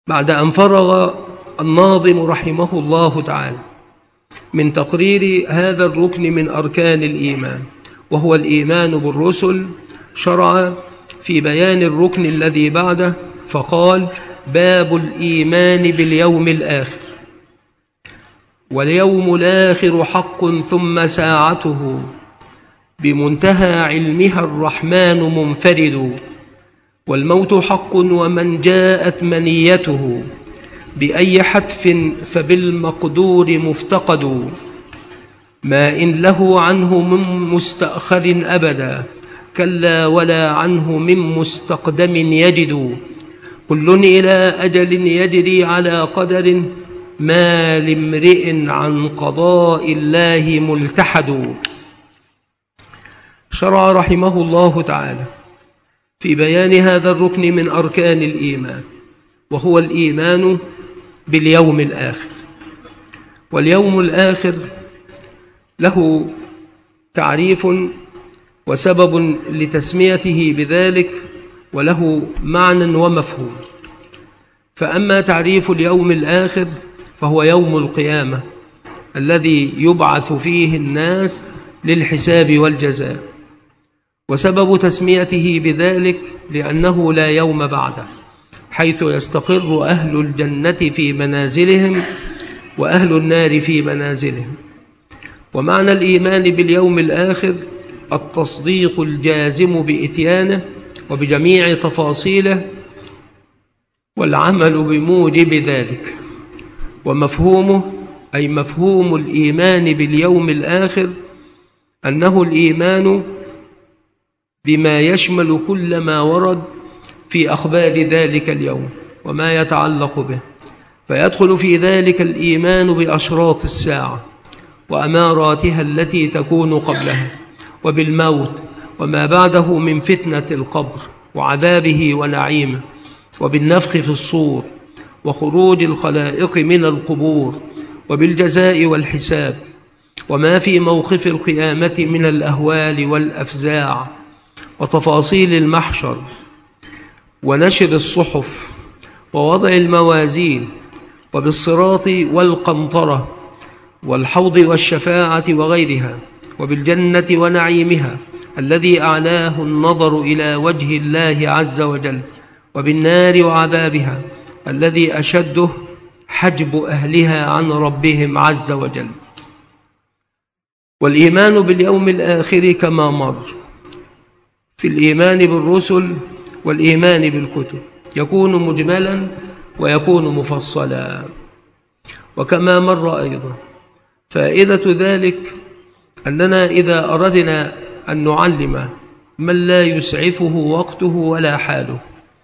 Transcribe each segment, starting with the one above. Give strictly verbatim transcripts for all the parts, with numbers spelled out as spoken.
بعد أن فرغ الناظم رحمه الله تعالى من تقرير هذا الركن من أركان الإيمان وهو الإيمان بالرسل، شرع في بيان الركن الذي بعده فقال: باب الإيمان باليوم الآخر. واليوم الآخر حق ثم ساعته بمنتهى علمها الرحمن منفرد، والموت حق ومن جاءت منيته بأي حتف فبالمقدور مفتقد، ما إن له عنه من مستأخر أبدا كلا ولا عنه من مستقدم يجد، كل إلى أجل يجري على قدر ما لامرئ عن قضاء الله ملتحد. شرع رحمه الله تعالى في بيان هذا الركن من أركان الإيمان وهو الإيمان باليوم الآخر. واليوم الآخر له تعريف وسبب لتسميته بذلك وله معنى ومفهوم. فأما تعريف اليوم الآخر فهو يوم القيامة الذي يبعث فيه الناس للحساب والجزاء، وسبب تسميته بذلك لأنه لا يوم بعده، حيث يستقر أهل الجنة في منازلهم وأهل النار في منازلهم. ومعنى الإيمان باليوم الآخر التصديق الجازم بإتيانه وبجميع تفاصيله والعمل بموجب ذلك. ومفهومه أي مفهوم الإيمان باليوم الآخر أنه الإيمان بما يشمل كل ما ورد في أخبار ذلك اليوم وما يتعلق به، فيدخل في ذلك الإيمان بأشراط الساعة وأماراتها التي تكون قبلها، وبالموت وما بعده من فتنة القبر وعذابه ونعيمه، وبالنفخ في الصور وخروج الخلائق من القبور، وبالجزاء والحساب، وما في موقف القيامة من الأهوال والأفزاع وتفاصيل المحشر ونشر الصحف ووضع الموازين، وبالصراط والقنطرة والحوض والشفاعة وغيرها، وبالجنة ونعيمها الذي أعلاه النظر إلى وجه الله عز وجل، وبالنار وعذابها الذي أشده حجب أهلها عن ربهم عز وجل. والإيمان باليوم الآخر كما مر في الإيمان بالرسل والإيمان بالكتب يكون مجملا ويكون مفصلا، وكما مر أيضا فائدة ذلك أننا إذا أردنا أن نعلم من لا يسعفه وقته ولا حاله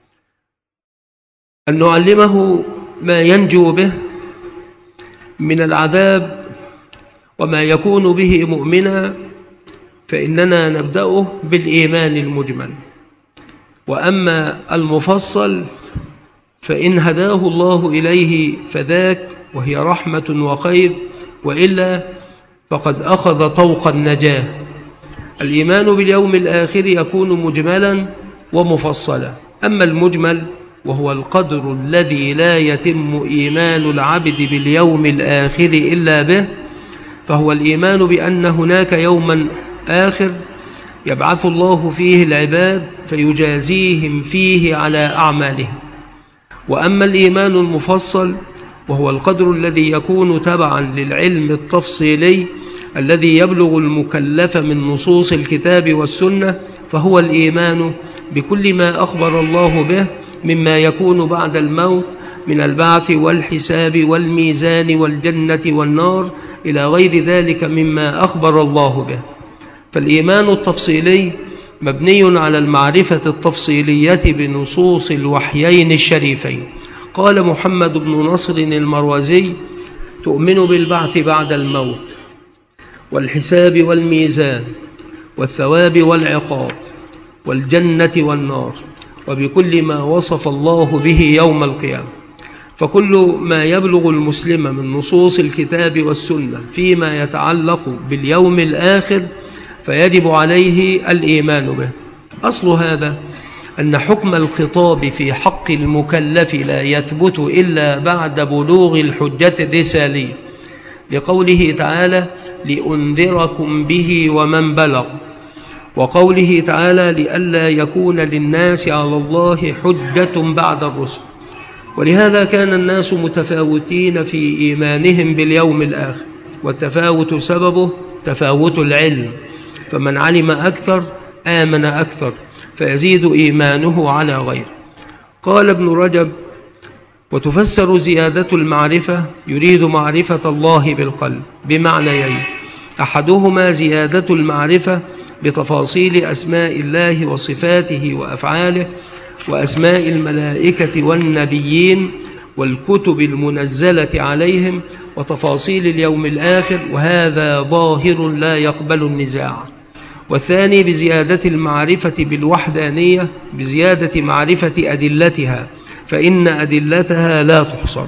أن نعلمه ما ينجو به من العذاب وما يكون به مؤمنا، فإننا نبدأه بالإيمان المجمل. وأما المفصل فإن هداه الله إليه فذاك وهي رحمة وخير، وإلا فقد أخذ طوق النجاة. الإيمان باليوم الآخر يكون مجملا ومفصلا. أما المجمل وهو القدر الذي لا يتم إيمان العبد باليوم الآخر إلا به، فهو الإيمان بأن هناك يوما آخر يبعث الله فيه العباد فيجازيهم فيه على أعمالهم. وأما الإيمان المفصل وهو القدر الذي يكون تبعا للعلم التفصيلي الذي يبلغ المكلف من نصوص الكتاب والسنة، فهو الإيمان بكل ما أخبر الله به مما يكون بعد الموت من البعث والحساب والميزان والجنة والنار إلى غير ذلك مما أخبر الله به. فالإيمان التفصيلي مبني على المعرفة التفصيلية بنصوص الوحيين الشريفين. قال محمد بن نصر المروزي: تؤمن بالبعث بعد الموت والحساب والميزان والثواب والعقاب والجنة والنار، وبكل ما وصف الله به يوم القيامة. فكل ما يبلغ المسلم من نصوص الكتاب والسنة فيما يتعلق باليوم الآخر فيجب عليه الإيمان به. أصل هذا أن حكم الخطاب في حق المكلف لا يثبت إلا بعد بلوغ الحجة الرسالية، لقوله تعالى: لأنذركم به ومن بلغ، وقوله تعالى: لئلا يكون للناس على الله حجة بعد الرسل. ولهذا كان الناس متفاوتين في إيمانهم باليوم الآخر، والتفاوت سببه تفاوت العلم، فمن علم أكثر آمن أكثر فيزيد إيمانه على غيره. قال ابن رجب: وتفسر زيادة المعرفة يريد معرفة الله بالقلب بمعنيين: أحدهما زيادة المعرفة بتفاصيل أسماء الله وصفاته وأفعاله وأسماء الملائكة والنبيين والكتب المنزلة عليهم وتفاصيل اليوم الآخر، وهذا ظاهر لا يقبل النزاع. والثاني بزيادة المعرفة بالوحدانية بزيادة معرفة أدلتها، فإن أدلتها لا تحصر.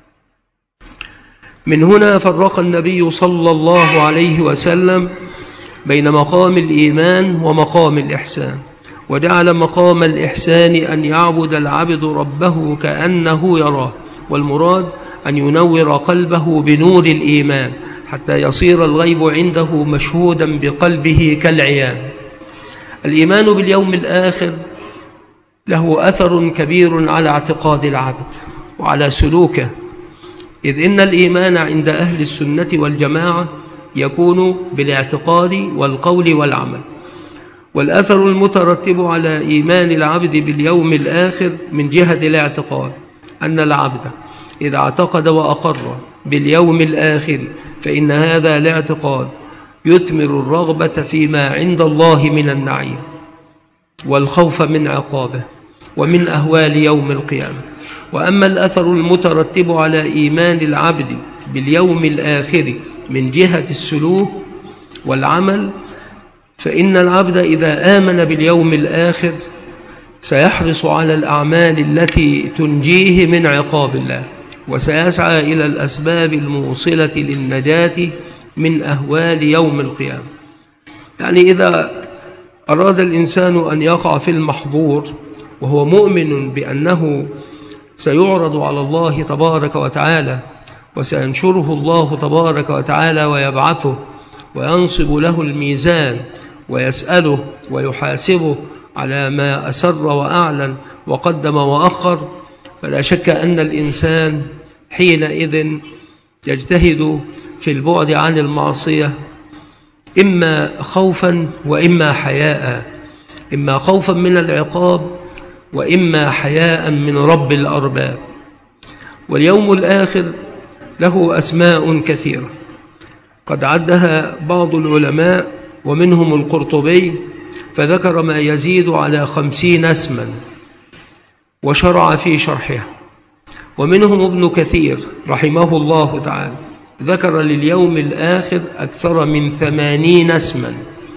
من هنا فرق النبي صلى الله عليه وسلم بين مقام الإيمان ومقام الإحسان، وجعل مقام الإحسان أن يعبد العبد ربه كأنه يراه، والمراد أن ينور قلبه بنور الإيمان حتى يصير الغيب عنده مشهودا بقلبه كالعيان. الإيمان باليوم الآخر له أثر كبير على اعتقاد العبد وعلى سلوكه، إذ إن الإيمان عند أهل السنة والجماعة يكون بالاعتقاد والقول والعمل. والأثر المترتب على إيمان العبد باليوم الآخر من جهة الاعتقاد أن العبد إذا اعتقد وأقر باليوم الآخر فإن هذا الاعتقاد يثمر الرغبة فيما عند الله من النعيم والخوف من عقابه ومن أهوال يوم القيامة. وأما الأثر المترتب على إيمان العبد باليوم الآخر من جهة السلوك والعمل فإن العبد إذا آمن باليوم الآخر سيحرص على الأعمال التي تنجيه من عقاب الله، وسيسعى إلى الأسباب الموصلة للنجاة من أهوال يوم القيامة. يعني إذا أراد الإنسان أن يقع في المحظور وهو مؤمن بأنه سيعرض على الله تبارك وتعالى وسينشره الله تبارك وتعالى ويبعثه وينصب له الميزان ويسأله ويحاسبه على ما أسر وأعلن وقدم وأخر، فلا شك أن الإنسان حينئذ يجتهد في البعد عن المعصية، إما خوفا وإما حياء، إما خوفا من العقاب وإما حياء من رب الأرباب. واليوم الآخر له أسماء كثيرة قد عدها بعض العلماء ومنهم القرطبي، فذكر ما يزيد على خمسين اسما وشرع في شرحها. ومنهم ابن كثير رحمه الله تعالى ذكر لليوم الآخر أكثر من ثمانين اسما.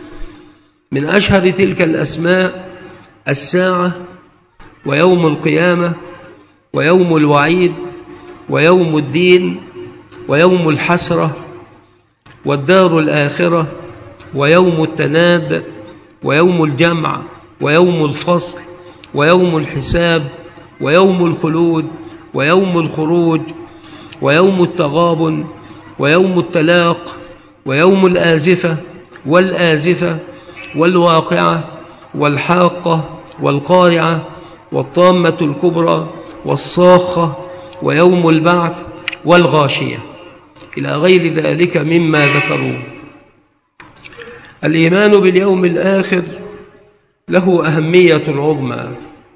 من أشهر تلك الأسماء الساعة ويوم القيامة ويوم الوعيد ويوم الدين ويوم الحسرة والدار الآخرة ويوم التناد ويوم الجمع ويوم الفصل ويوم الحساب ويوم الخلود ويوم الخروج ويوم التغابن ويوم التلاق ويوم الآزفة والآزفة والواقعة والحاقة والقارعة والطامة الكبرى والصاخة ويوم البعث والغاشية إلى غير ذلك مما ذكروه. الإيمان باليوم الآخر له أهمية عظمى،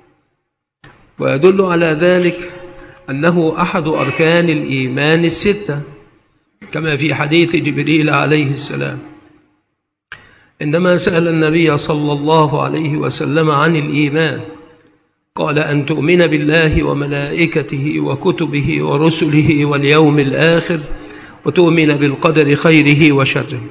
ويدل على ذلك أنه أحد أركان الإيمان الستة، كما في حديث جبريل عليه السلام عندما سأل النبي صلى الله عليه وسلم عن الإيمان قال: أن تؤمن بالله وملائكته وكتبه ورسله واليوم الآخر وتؤمن بالقدر خيره وشره.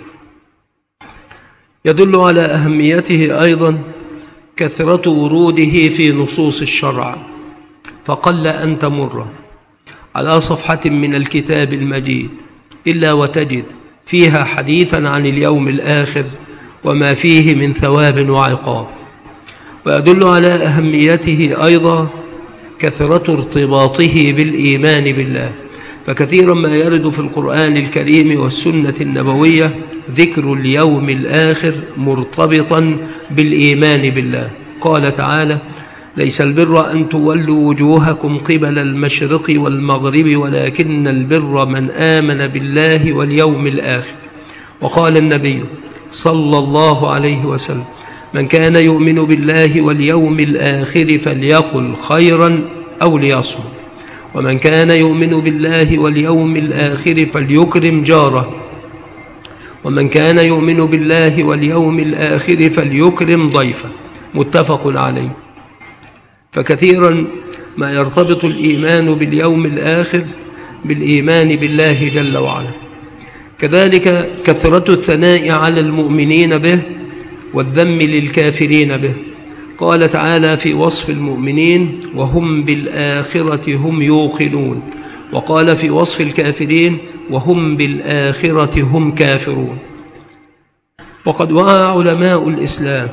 يدل على أهميته أيضا كثرة وروده في نصوص الشرع، فقل أن تمر على صفحة من الكتاب المجيد إلا وتجد فيها حديثا عن اليوم الآخر وما فيه من ثواب وعقاب. ويدل على أهميته أيضا كثرة ارتباطه بالإيمان بالله، فكثيرا ما يرد في القرآن الكريم والسنة النبوية ذكر اليوم الآخر مرتبطا بالإيمان بالله. قال تعالى: ليس البر أن تولوا وجوهكم قبل المشرق والمغرب ولكن البر من آمن بالله واليوم الآخر. وقال النبي صلى الله عليه وسلم: من كان يؤمن بالله واليوم الآخر فليقل خيرا أو ليصمت، ومن كان يؤمن بالله واليوم الآخر فليكرم جاره، ومن كان يؤمن بالله واليوم الآخر فليكرم ضيفه. متفق عليه. فكثيرا ما يرتبط الإيمان باليوم الآخر بالإيمان بالله جل وعلا. كذلك كثرة الثناء على المؤمنين به والذم للكافرين به. قال تعالى في وصف المؤمنين: وهم بالآخرة هم يوقنون. وقال في وصف الكافرين: وهم بالآخرة هم كافرون. وقد وعى علماء الإسلام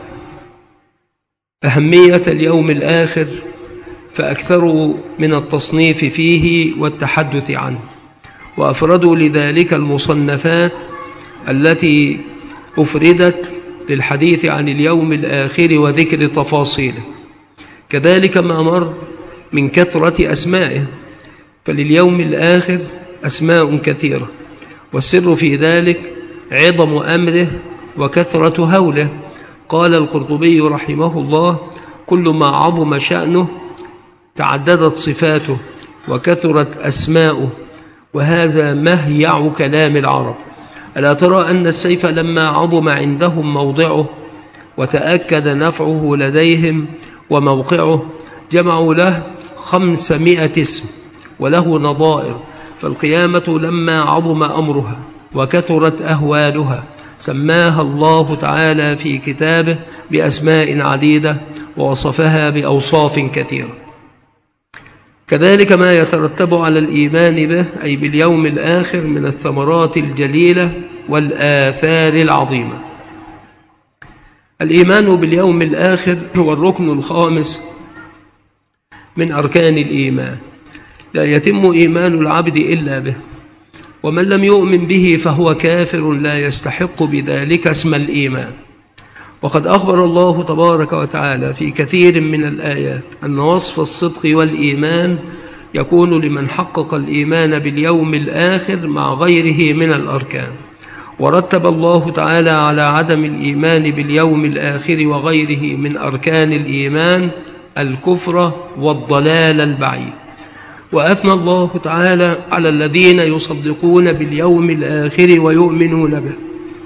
أهمية اليوم الآخر فأكثروا من التصنيف فيه والتحدث عنه، وأفردوا لذلك المصنفات التي أفردت للحديث عن اليوم الآخر وذكر تفاصيله. كذلك ما مر من كثرة أسمائه، فلليوم الآخر أسماء كثيرة، والسر في ذلك عظم أمره وكثرة هوله. قال القرطبي رحمه الله: كل ما عظم شأنه تعددت صفاته وكثرت أسماؤه، وهذا مهيع كلام العرب. ألا ترى أن السيف لما عظم عندهم موضعه وتأكد نفعه لديهم وموقعه جمعوا له خمسمائة اسم وله نظائر، فالقيامة لما عظم أمرها وكثرت أهوالها سماها الله تعالى في كتابه بأسماء عديدة ووصفها بأوصاف كثيرة. كذلك ما يترتب على الإيمان به أي باليوم الآخر من الثمرات الجليلة والآثار العظيمة. الإيمان باليوم الآخر هو الركن الخامس من أركان الإيمان، لا يتم إيمان العبد إلا به، ومن لم يؤمن به فهو كافر لا يستحق بذلك اسم الإيمان. وقد أخبر الله تبارك وتعالى في كثير من الآيات أن وصف الصدق والإيمان يكون لمن حقق الإيمان باليوم الآخر مع غيره من الأركان. ورتب الله تعالى على عدم الإيمان باليوم الآخر وغيره من أركان الإيمان الكفر والضلال البعيد. وأثنى الله تعالى على الذين يصدقون باليوم الآخر ويؤمنون به،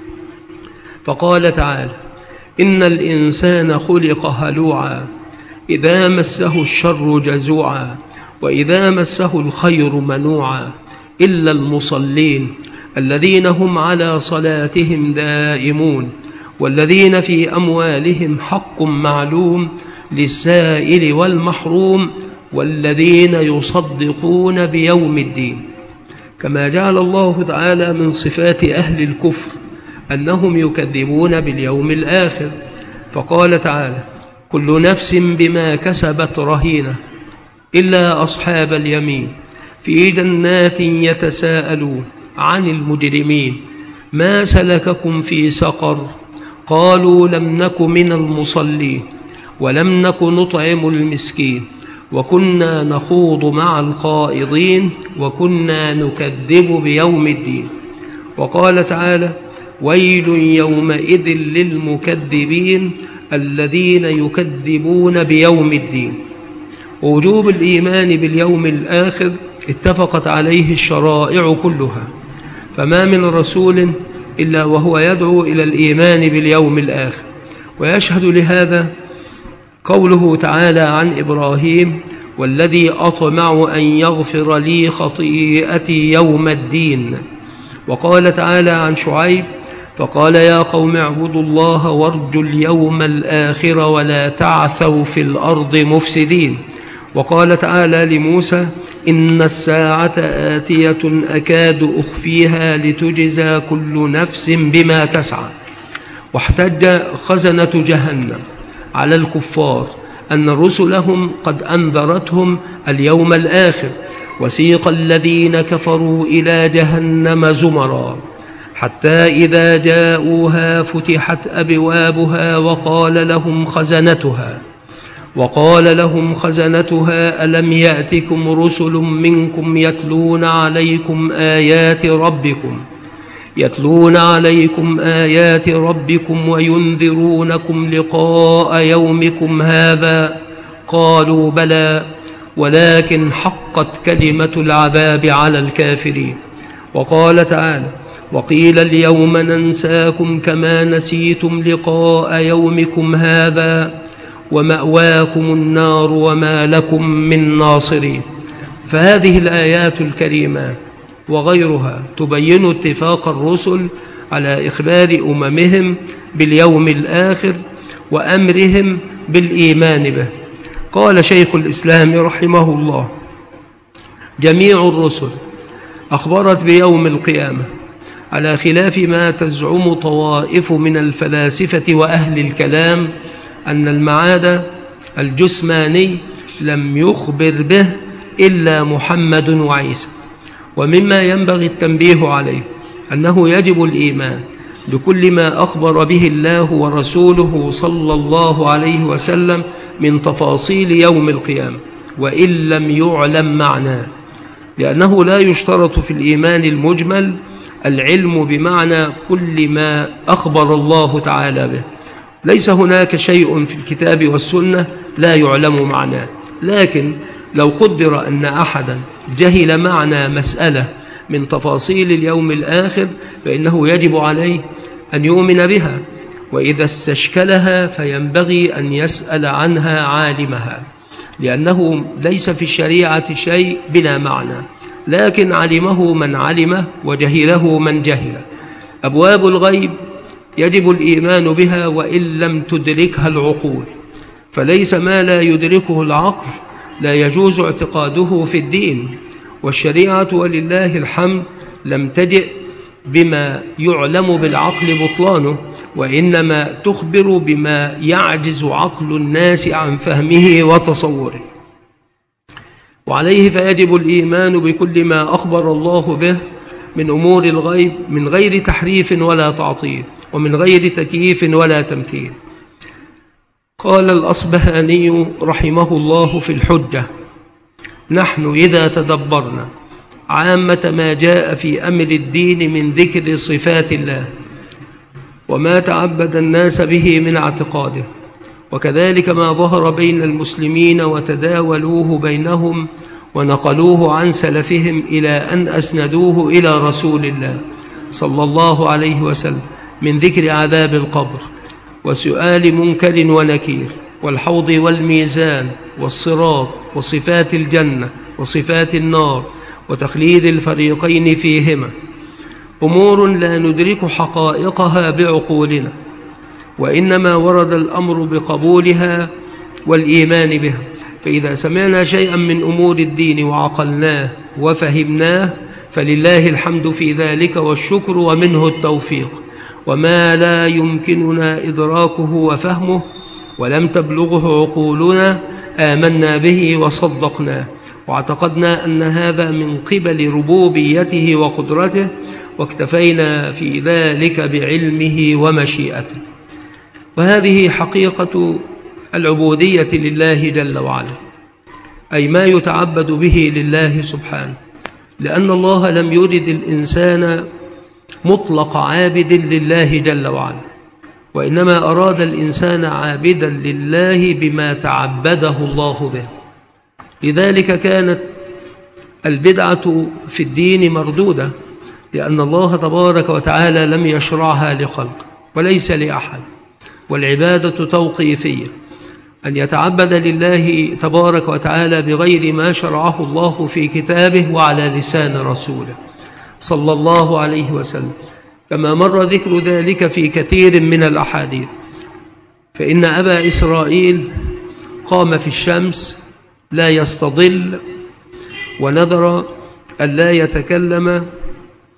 فقال تعالى: إن الإنسان خلق هلوعا إذا مسه الشر جزوعا وإذا مسه الخير منوعا إلا المصلين الذين هم على صلاتهم دائمون والذين في أموالهم حق معلوم للسائل والمحروم والذين يصدقون بيوم الدين. كما جعل الله تعالى من صفات أهل الكفر أنهم يكذبون باليوم الآخر، فقال تعالى: كل نفس بما كسبت رهينة إلا أصحاب اليمين في جنات يتساءلون عن المجرمين ما سلككم في سقر قالوا لم نك من المصلين ولم نك نطعم المسكين وكنا نخوض مع الخائضين وكنا نكذب بيوم الدين. وقال تعالى: ويل يومئذ للمكذبين الذين يكذبون بيوم الدين. ووجوب الإيمان باليوم الآخر اتفقت عليه الشرائع كلها، فما من رسول إلا وهو يدعو إلى الإيمان باليوم الآخر. ويشهد لهذا قوله تعالى عن إبراهيم: والذي أطمع أن يغفر لي خطيئتي يوم الدين. وقال تعالى عن شعيب: فقال يا قوم اعبدوا الله وارجوا اليوم الآخر ولا تعثوا في الأرض مفسدين. وقال تعالى لموسى: إن الساعة آتية أكاد أخفيها لتجزى كل نفس بما تسعى. واحتج خزنة جهنم على الكفار أن رسلهم قد أنذرتهم اليوم الآخر. وسيق الذين كفروا إلى جهنم زمرا حتى إذا جاءوها فتحت أبوابها وقال لهم خزنتها وقال لهم خزنتها ألم يأتكم رسل منكم يتلون عليكم آيات ربكم يتلون عليكم آيات ربكم وينذرونكم لقاء يومكم هذا قالوا بلى ولكن حقت كلمة العذاب على الكافرين. وقال تعالى وقيل اليوم ننساكم كما نسيتم لقاء يومكم هذا ومأواكم النار وما لكم من ناصرين. فهذه الآيات الكريمة وغيرها تبين اتفاق الرسل على إخبار أممهم باليوم الآخر وأمرهم بالإيمان به. قال شيخ الإسلام رحمه الله جميع الرسل أخبرت بيوم القيامة على خلاف ما تزعم طوائف من الفلاسفة وأهل الكلام أن المعاد الجسماني لم يخبر به إلا محمد وعيسى. ومما ينبغي التنبيه عليه أنه يجب الإيمان لكل ما أخبر به الله ورسوله صلى الله عليه وسلم من تفاصيل يوم القيامة وإن لم يعلم معناه، لأنه لا يشترط في الإيمان المجمل العلم بمعنى كل ما أخبر الله تعالى به. ليس هناك شيء في الكتاب والسنة لا يعلم معناه، لكن لو قدر أن أحدا جهل معنى مسألة من تفاصيل اليوم الآخر فإنه يجب عليه أن يؤمن بها، وإذا استشكلها فينبغي أن يسأل عنها عالمها، لأنه ليس في الشريعة شيء بلا معنى، لكن علمه من علمه وجهله من جهله. أبواب الغيب يجب الإيمان بها وإن لم تدركها العقول، فليس ما لا يدركه العقل لا يجوز اعتقاده في الدين. والشريعة ولله الحمد لم تجئ بما يعلم بالعقل بطلانه، وإنما تخبر بما يعجز عقل الناس عن فهمه وتصوره. وعليه فيجب الإيمان بكل ما أخبر الله به من أمور الغيب من غير تحريف ولا تعطيل ومن غير تكييف ولا تمثيل. قال الأصبهاني رحمه الله في الحجة: نحن إذا تدبرنا عامة ما جاء في أمر الدين من ذكر صفات الله وما تعبد الناس به من اعتقاده، وكذلك ما ظهر بين المسلمين وتداولوه بينهم ونقلوه عن سلفهم إلى أن أسندوه إلى رسول الله صلى الله عليه وسلم من ذكر عذاب القبر وسؤال منكر ونكير والحوض والميزان والصراط وصفات الجنة وصفات النار وتخليد الفريقين فيهما، أمور لا ندرك حقائقها بعقولنا، وإنما ورد الأمر بقبولها والإيمان بها. فإذا سمعنا شيئا من أمور الدين وعقلناه وفهمناه فلله الحمد في ذلك والشكر ومنه التوفيق. وما لا يمكننا إدراكه وفهمه ولم تبلغه عقولنا آمنا به وصدقناه واعتقدنا أن هذا من قبل ربوبيته وقدرته، واكتفينا في ذلك بعلمه ومشيئته. وهذه حقيقة العبودية لله جل وعلا، أي ما يتعبد به لله سبحانه، لأن الله لم يرد الإنسان مطلق عابد لله جل وعلا، وإنما أراد الإنسان عابدا لله بما تعبده الله به. لذلك كانت البدعة في الدين مردودة، لأن الله تبارك وتعالى لم يشرعها لخلق وليس لأحد، والعبادة توقيفية، أن يتعبد لله تبارك وتعالى بغير ما شرعه الله في كتابه وعلى لسان رسوله صلى الله عليه وسلم، كما مر ذكر ذلك في كثير من الأحاديث. فإن أبا إسرائيل قام في الشمس لا يستظل ونذر أن لا يتكلم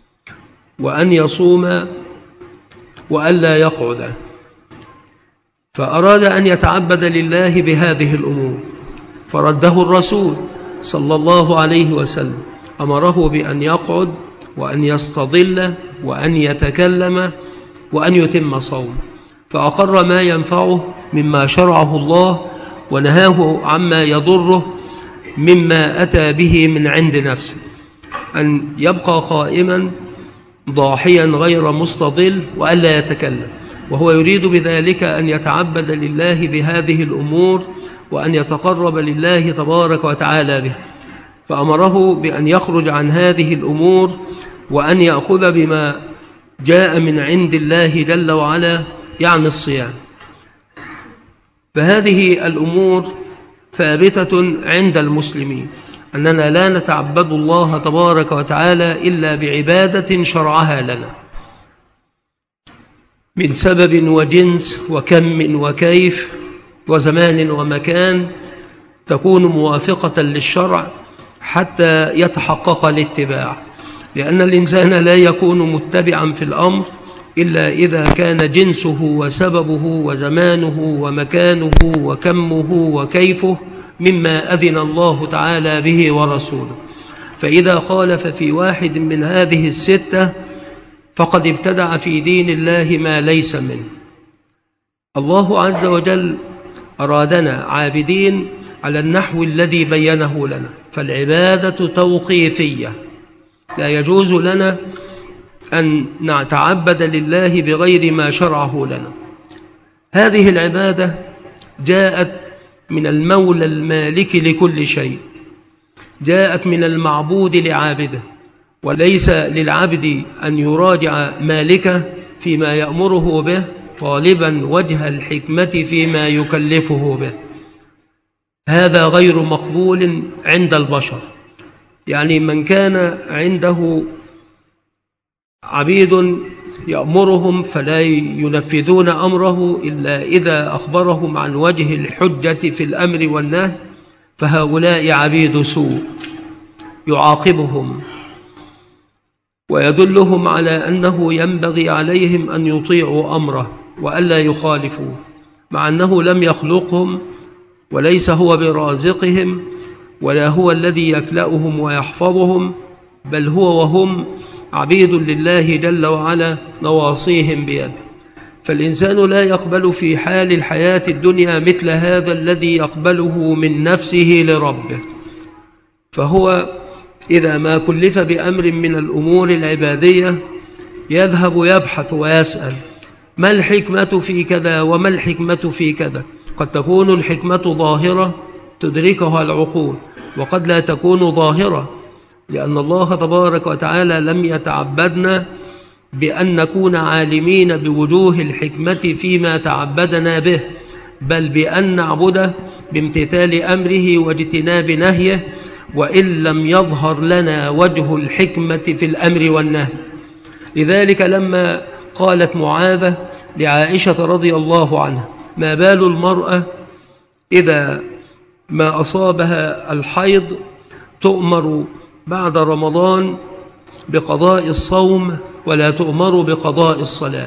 وأن يصوم وأن لا يقعد، فأراد أن يتعبد لله بهذه الأمور، فرده الرسول صلى الله عليه وسلم، أمره بأن يقعد وأن يستظل وأن يتكلم وأن يتم صوم، فأقر ما ينفعه مما شرعه الله ونهاه عما يضره مما أتى به من عند نفسه، أن يبقى قائما ضاحيا غير مستظل وألا يتكلم، وهو يريد بذلك أن يتعبد لله بهذه الأمور وأن يتقرب لله تبارك وتعالى به، فأمره بأن يخرج عن هذه الأمور وأن يأخذ بما جاء من عند الله جل وعلا، يعني الصيام. فهذه الأمور ثابتة عند المسلمين، أننا لا نتعبد الله تبارك وتعالى إلا بعبادة شرعها لنا من سبب وجنس وكم وكيف وزمان ومكان تكون موافقة للشرع حتى يتحقق الاتباع، لأن الإنسان لا يكون متبعا في الأمر إلا إذا كان جنسه وسببه وزمانه ومكانه وكمه وكيفه مما أذن الله تعالى به ورسوله. فإذا خالف في واحد من هذه الستة فقد ابتدع في دين الله ما ليس منه. الله عز وجل أرادنا عابدين على النحو الذي بينه لنا، فالعبادة توقيفية، لا يجوز لنا أن نتعبد لله بغير ما شرعه لنا. هذه العبادة جاءت من المولى المالك لكل شيء، جاءت من المعبود لعابده، وليس للعبد أن يراجع مالكه فيما يأمره به طالبا وجه الحكمة فيما يكلفه به. هذا غير مقبول عند البشر. يعني من كان عنده عبيد يأمرهم فلا ينفذون أمره إلا إذا أخبرهم عن وجه الحجة في الأمر والنهي، فهؤلاء عبيد سوء، يعاقبهم ويدلهم على أنه ينبغي عليهم أن يطيعوا أمره وألا يخالفوه، مع أنه لم يخلقهم وليس هو برازقهم ولا هو الذي يكلأهم ويحفظهم، بل هو وهم عبيد لله جل وعلا نواصيهم بيده. فالإنسان لا يقبل في حال الحياة الدنيا مثل هذا الذي يقبله من نفسه لربه. فهو إذا ما كلف بأمر من الأمور العبادية يذهب يبحث ويسأل ما الحكمة في كذا وما الحكمة في كذا. قد تكون الحكمة ظاهرة تدركها العقول، وقد لا تكون ظاهرة، لأن الله تبارك وتعالى لم يتعبدنا بأن نكون عالمين بوجوه الحكمة فيما تعبدنا به، بل بأن نعبده بامتثال أمره واجتناب نهيه، وإن لم يظهر لنا وجه الحكمة في الأمر والنهي. لذلك لما قالت معاذة لعائشة رضي الله عنها ما بال المرأة إذا ما أصابها الحيض تؤمر بعد رمضان بقضاء الصوم ولا تؤمر بقضاء الصلاة،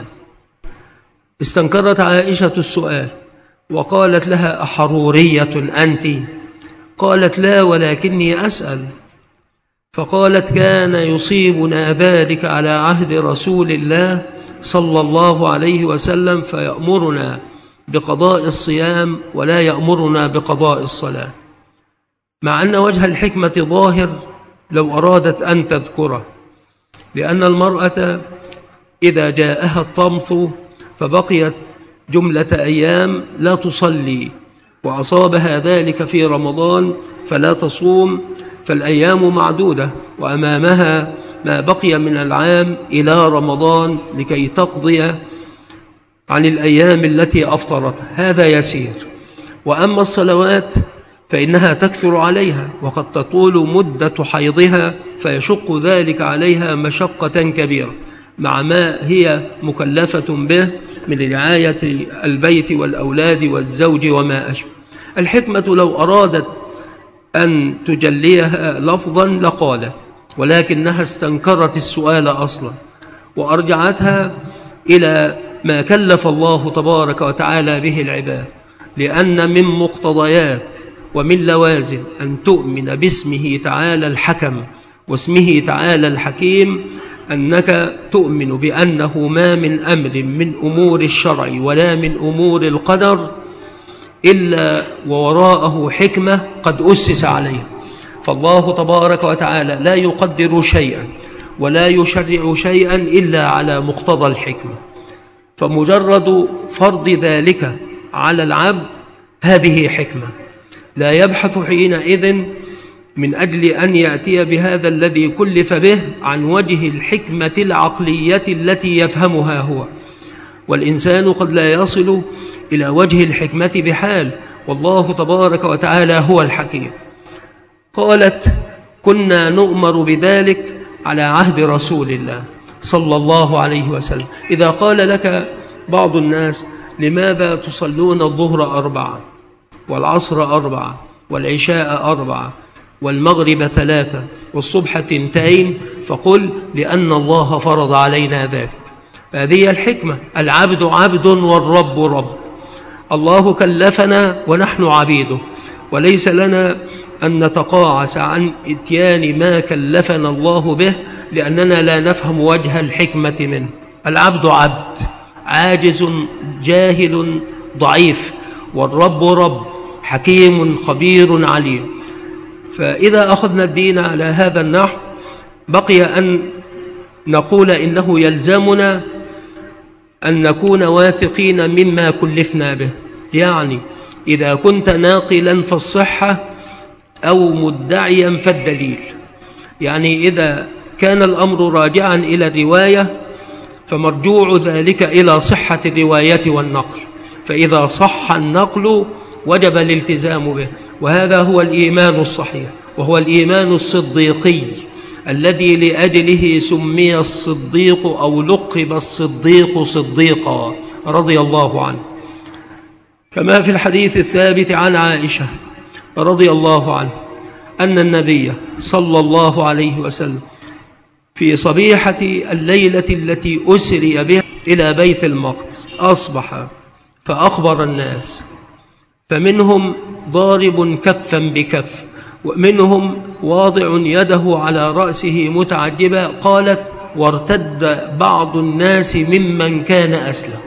استنكرت عائشة السؤال وقالت لها أحرورية أنت؟ قالت لا ولكني أسأل. فقالت كان يصيبنا ذلك على عهد رسول الله صلى الله عليه وسلم فيأمرنا بقضاء الصيام ولا يأمرنا بقضاء الصلاة، مع أن وجه الحكمة ظاهر لو أرادت أن تذكره، لأن المرأة إذا جاءها الطمث فبقيت جملة أيام لا تصلي وأصابها ذلك في رمضان فلا تصوم، فالأيام معدودة وأمامها ما بقي من العام إلى رمضان لكي تقضي عن الأيام التي أفطرتها، هذا يسير. وأما الصلوات فإنها تكثر عليها وقد تطول مدة حيضها فيشق ذلك عليها مشقة كبيرة مع ما هي مكلفة به من رعاية البيت والأولاد والزوج وما أشبه. الحكمة لو أرادت أن تجليها لفظا لقالت، ولكنها استنكرت السؤال أصلا وأرجعتها إلى ما كلف الله تبارك وتعالى به العباد، لأن من مقتضيات ومن لوازم أن تؤمن باسمه تعالى الحكم واسمه تعالى الحكيم أنك تؤمن بأنه ما من أمر من أمور الشرع ولا من أمور القدر إلا ووراءه حكمة قد أسس عليها. فالله تبارك وتعالى لا يقدر شيئا ولا يشرع شيئا إلا على مقتضى الحكمة، فمجرد فرض ذلك على العبد هذه حكمة، لا يبحث حينئذ من أجل أن يأتي بهذا الذي كلف به عن وجه الحكمة العقلية التي يفهمها هو، والإنسان قد لا يصل إلى وجه الحكمة بحال، والله تبارك وتعالى هو الحكيم. قالت: كنا نؤمر بذلك على عهد رسول الله صلى الله عليه وسلم. إذا قال لك بعض الناس: لماذا تصلون الظهر أربعة والعصر أربعة والعشاء أربعة والمغرب ثلاثة والصبح ثنتين، فقل: لأن الله فرض علينا ذلك. هذه الحكمة، العبد عبد والرب رب، الله كلفنا ونحن عبيده، وليس لنا أن نتقاعس عن إتيان ما كلفنا الله به لأننا لا نفهم وجه الحكمة منه. العبد عبد عاجز جاهل ضعيف، والرب رب حكيم خبير عليم. فإذا أخذنا الدين على هذا النحو بقي أن نقول إنه يلزمنا أن نكون واثقين مما كلفنا به، يعني إذا كنت ناقلا فالصحة أو مدعيا فالدليل. يعني إذا كان الأمر راجعا إلى الرواية فمرجوع ذلك إلى صحة الرواية والنقل، فإذا صح النقل وجب الالتزام به، وهذا هو الإيمان الصحيح، وهو الإيمان الصديقي الذي لأجله سمي الصديق أو لقب الصديق صديقا رضي الله عنه، كما في الحديث الثابت عن عائشة رضي الله عنه أن النبي صلى الله عليه وسلم في صبيحة الليلة التي أسري بها إلى بيت المقدس أصبح فأخبر الناس، فمنهم ضارب كفا بكف ومنهم واضع يده على رأسه متعجبا. قالت: وارتد بعض الناس ممن كان أسلم،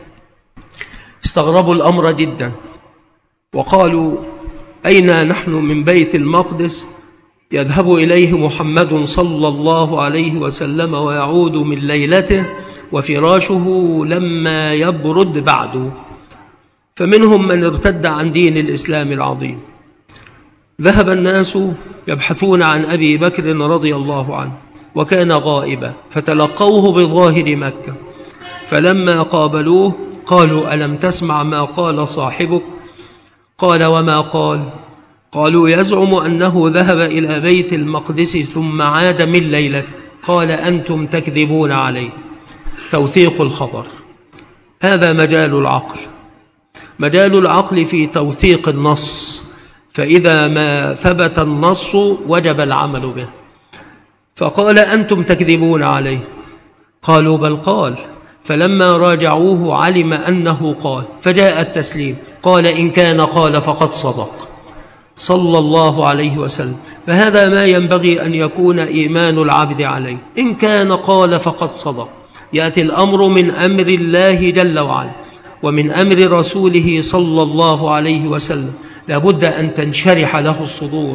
استغربوا الأمر جدا وقالوا: أين نحن من بيت المقدس يذهب إليه محمد صلى الله عليه وسلم ويعود من ليلته وفراشه لما يبرد بعده. فمنهم من ارتد عن دين الإسلام العظيم. ذهب الناس يبحثون عن أبي بكر رضي الله عنه وكان غائبا، فتلقوه بظاهر مكة، فلما قابلوه قالوا: ألم تسمع ما قال صاحبك؟ قال: وما قال؟ قالوا: يزعم أنه ذهب إلى بيت المقدس ثم عاد من ليلته. قال: أنتم تكذبون عليه. توثيق الخبر، هذا مجال العقل، مجال العقل في توثيق النص، فإذا ما ثبت النص وجب العمل به. فقال: أنتم تكذبون عليه. قالوا: بل قال. فلما راجعوه علم أنه قال، فجاء التسليم. قال: إن كان قال فقد صدق صلى الله عليه وسلم. فهذا ما ينبغي أن يكون إيمان العبد عليه، إن كان قال فقد صدق. يأتي الأمر من أمر الله جل وعلا ومن أمر رسوله صلى الله عليه وسلم، لابد أن تنشرح له الصدور،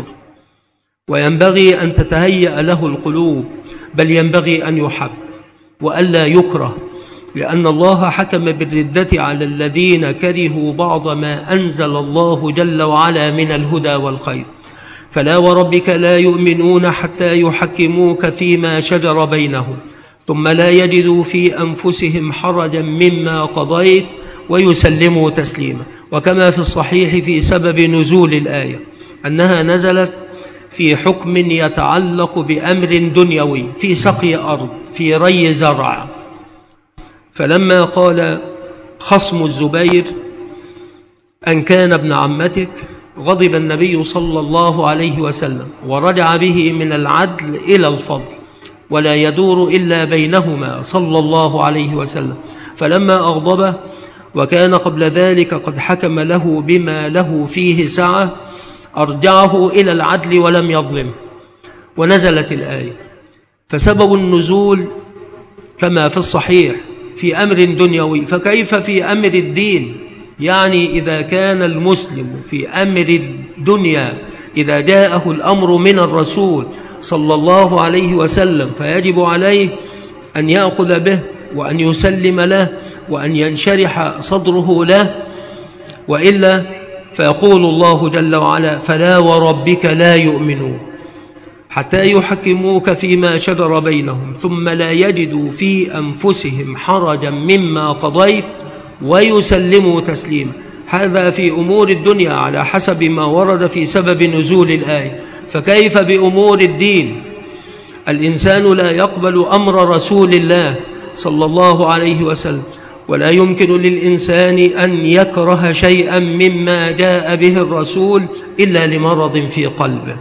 وينبغي أن تتهيأ له القلوب، بل ينبغي أن يحب وألا يكره، لأن الله حكم بالردة على الذين كرهوا بعض ما أنزل الله جل وعلا من الهدى والخير. فلا وربك لا يؤمنون حتى يحكموك فيما شجر بينهم ثم لا يجدوا في أنفسهم حرجا مما قضيت ويسلموا تسليما. وكما في الصحيح في سبب نزول الآية أنها نزلت في حكم يتعلق بأمر دنيوي، في سقي أرض، في ري زرع. فلما قال خصم الزبير: أن كان ابن عمتك، غضب النبي صلى الله عليه وسلم ورجع به من العدل إلى الفضل، ولا يدور إلا بينهما صلى الله عليه وسلم. فلما أغضبه وكان قبل ذلك قد حكم له بما له فيه سعة أرجعه إلى العدل ولم يظلم. ونزلت الآية. فسبب النزول كما في الصحيح في أمر دنيوي، فكيف في أمر الدين؟ يعني إذا كان المسلم في أمر الدنيا إذا جاءه الأمر من الرسول صلى الله عليه وسلم فيجب عليه أن يأخذ به وأن يسلم له وأن ينشرح صدره له، وإلا فيقول الله جل وعلا: فلا وربك لا يؤمنون حتى يحكموك فيما شجر بينهم ثم لا يجدوا في أنفسهم حرجا مما قضيت ويسلموا تسليما. هذا في أمور الدنيا على حسب ما ورد في سبب نزول الآية. فكيف بأمور الدين؟ الإنسان لا يقبل أمر رسول الله صلى الله عليه وسلم، ولا يمكن للإنسان أن يكره شيئا مما جاء به الرسول إلا لمرض في قلبه.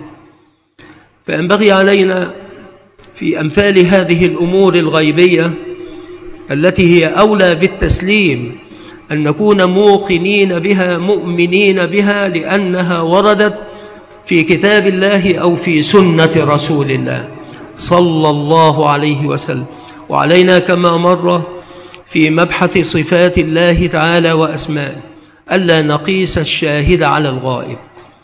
فينبغي علينا في أمثال هذه الأمور الغيبية التي هي أولى بالتسليم أن نكون موقنين بها مؤمنين بها، لأنها وردت في كتاب الله أو في سنة رسول الله صلى الله عليه وسلم. وعلينا كما مر في مبحث صفات الله تعالى وأسمائه ألا نقيس الشاهد على الغائب،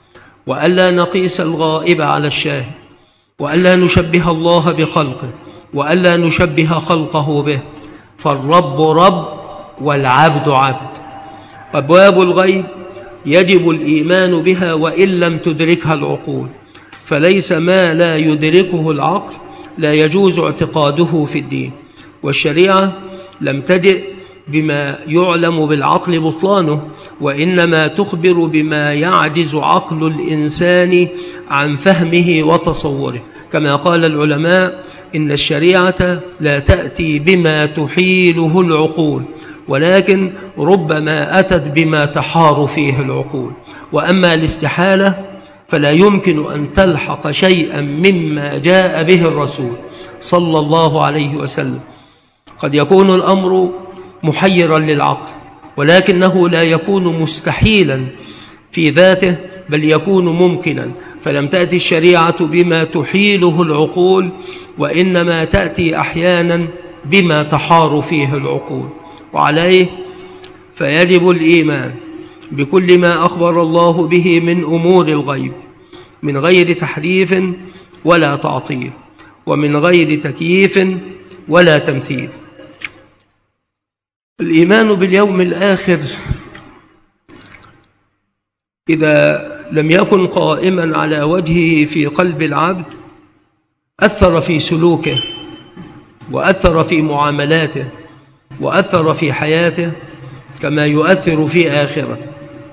وألا نقيس الغائب على الشاهد، وألا نشبه الله بخلقه، وألا نشبه خلقه به. فالرب رب والعبد عبد. أبواب الغيب يجب الإيمان بها وإن لم تدركها العقول، فليس ما لا يدركه العقل لا يجوز اعتقاده في الدين. والشريعة لم تجئ بما يعلم بالعقل بطلانه، وإنما تخبر بما يعجز عقل الإنسان عن فهمه وتصوره، كما قال العلماء: إن الشريعة لا تأتي بما تحيله العقول، ولكن ربما أتت بما تحار فيه العقول. وأما الاستحالة فلا يمكن أن تلحق شيئا مما جاء به الرسول صلى الله عليه وسلم. قد يكون الأمر محيرا للعقل، ولكنه لا يكون مستحيلا في ذاته، بل يكون ممكنا. فلم تأتي الشريعة بما تحيله العقول، وإنما تأتي أحيانا بما تحار فيه العقول. وعليه فيجب الإيمان بكل ما أخبر الله به من أمور الغيب من غير تحريف ولا تعطيل، ومن غير تكييف ولا تمثيل. الإيمان باليوم الآخر إذا لم يكن قائما على وجهه في قلب العبد أثر في سلوكه، وأثر في معاملاته، وأثر في حياته كما يؤثر في آخرته.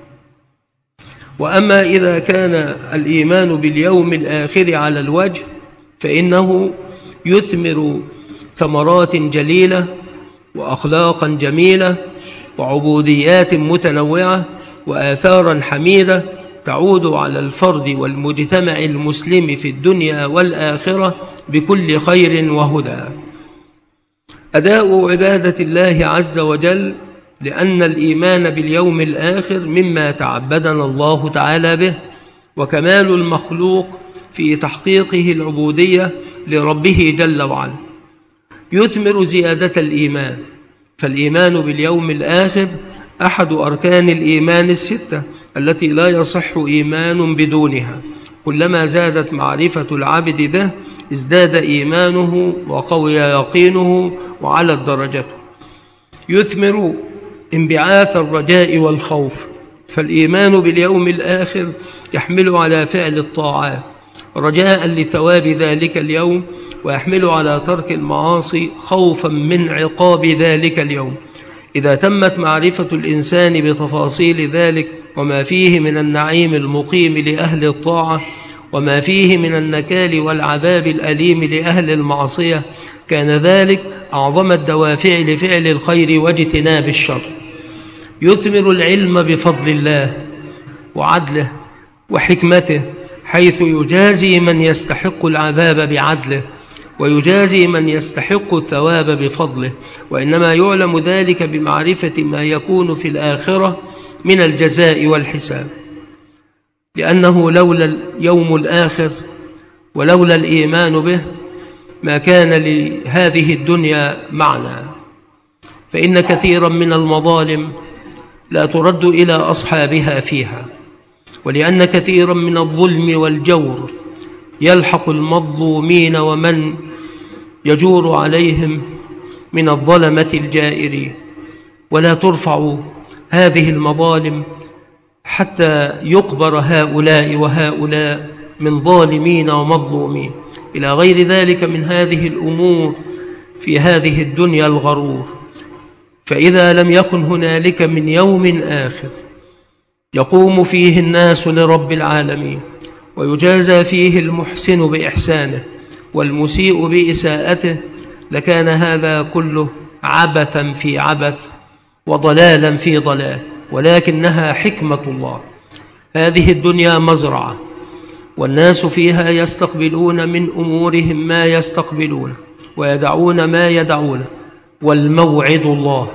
وأما إذا كان الإيمان باليوم الآخر على الوجه فإنه يثمر ثمرات جليلة وأخلاقا جميلة وعبوديات متنوعة وآثارا حميدة تعود على الفرد والمجتمع المسلم في الدنيا والآخرة بكل خير وهدى. أداء عبادة الله عز وجل، لأن الإيمان باليوم الآخر مما تعبدنا الله تعالى به، وكمال المخلوق في تحقيقه العبودية لربه جل وعلا يثمر زيادة الإيمان. فالإيمان باليوم الآخر أحد أركان الإيمان الستة التي لا يصح إيمان بدونها. كلما زادت معرفة العبد به ازداد إيمانه وقوي يقينه وعلت درجته. يثمر انبعاث الرجاء والخوف، فالإيمان باليوم الآخر يحمل على فعل الطاعات رجاء لثواب ذلك اليوم، ويحمل على ترك المعاصي خوفا من عقاب ذلك اليوم. إذا تمت معرفة الإنسان بتفاصيل ذلك وما فيه من النعيم المقيم لأهل الطاعة وما فيه من النكال والعذاب الأليم لأهل المعصية، كان ذلك أعظم الدوافع لفعل الخير واجتناب الشر. يثمر العلم بفضل الله وعدله وحكمته، حيث يجازي من يستحق العذاب بعدله ويجازي من يستحق الثواب بفضله، وإنما يعلم ذلك بمعرفة ما يكون في الآخرة من الجزاء والحساب، لأنه لولا اليوم الآخر ولولا الإيمان به ما كان لهذه الدنيا معنى. فإن كثيرا من المظالم لا ترد إلى أصحابها فيها، ولأن كثيرا من الظلم والجور يلحق المظلومين ومن يجور عليهم من الظلمة الجائرين، ولا ترفع هذه المظالم حتى يقبر هؤلاء وهؤلاء من ظالمين ومظلومين إلى غير ذلك من هذه الأمور في هذه الدنيا الغرور. فإذا لم يكن هنالك من يوم آخر يقوم فيه الناس لرب العالمين ويجازى فيه المحسن بإحسانه والمسيء بإساءته، لكان هذا كله عبثا في عبث وضلالا في ضلال، ولكنها حكمة الله. هذه الدنيا مزرعة، والناس فيها يستقبلون من أمورهم ما يستقبلون ويدعون ما يدعون، والموعد الله،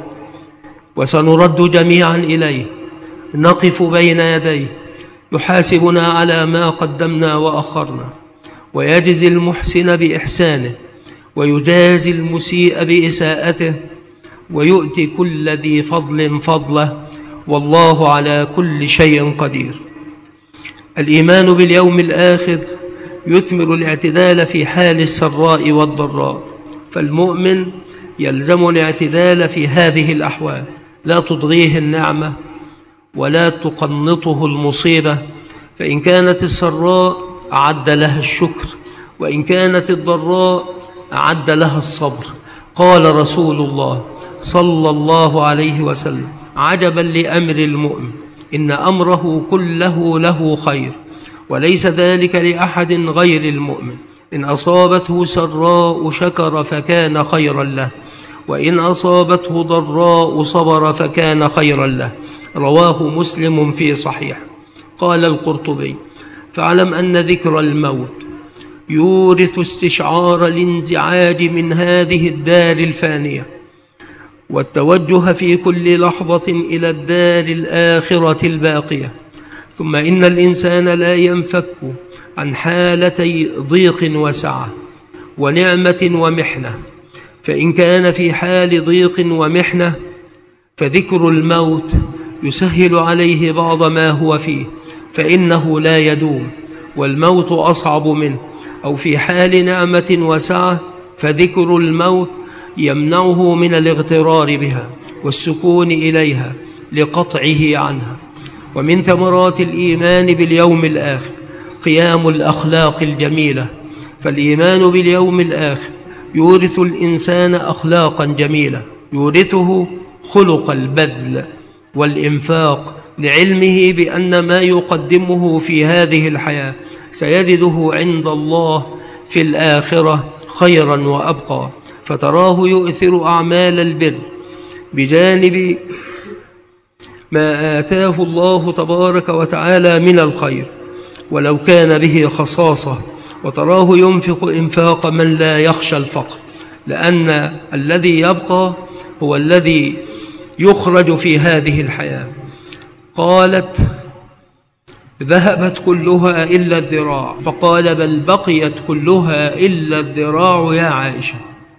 وسنرد جميعا إليه، نقف بين يديه يحاسبنا على ما قدمنا وأخرنا، ويجزي المحسن بإحسانه ويجازي المسيء بإساءته، ويؤتي كل ذي فضل فضله، والله على كل شيء قدير. الإيمان باليوم الآخر يثمر الاعتدال في حال السراء والضراء، فالمؤمن يلزم الاعتدال في هذه الأحوال، لا تضغيه النعمة ولا تقنطه المصيبة، فإن كانت السراء أعد لها الشكر، وإن كانت الضراء أعد لها الصبر. قال رسول الله صلى الله عليه وسلم: عجبا لأمر المؤمن، إن أمره كله له خير، وليس ذلك لأحد غير المؤمن، إن أصابته سراء شكر فكان خيرا له، وإن أصابته ضراء صبر فكان خيرا له. رواه مسلم في صحيح. قال القرطبي: فاعلم أن ذكر الموت يورث استشعار الانزعاج من هذه الدار الفانية، والتوجه في كل لحظة إلى الدار الآخرة الباقية. ثم إن الإنسان لا ينفك عن حالتي ضيق وسعة ونعمة ومحنة، فإن كان في حال ضيق ومحنة فذكر الموت يسهل عليه بعض ما هو فيه، فإنه لا يدوم والموت أصعب منه، أو في حال نعمة وسعة فذكر الموت يمنعه من الاغترار بها والسكون إليها لقطعه عنها. ومن ثمرات الإيمان باليوم الآخر قيام الأخلاق الجميلة، فالإيمان باليوم الآخر يورث الإنسان أخلاقا جميلة، يورثه خلق البذل والإنفاق، لعلمه بأن ما يقدمه في هذه الحياة سيجده عند الله في الآخرة خيرا وأبقى، فتراه يؤثر أعمال البر بجانب ما آتاه الله تبارك وتعالى من الخير ولو كان به خصاصة، وتراه ينفق إنفاق من لا يخشى الفقر، لأن الذي يبقى هو الذي يخرج في هذه الحياة. قالت: ذهبت كلها إلا الذراع، فقال: بل بقيت كلها إلا الذراع يا عائشة،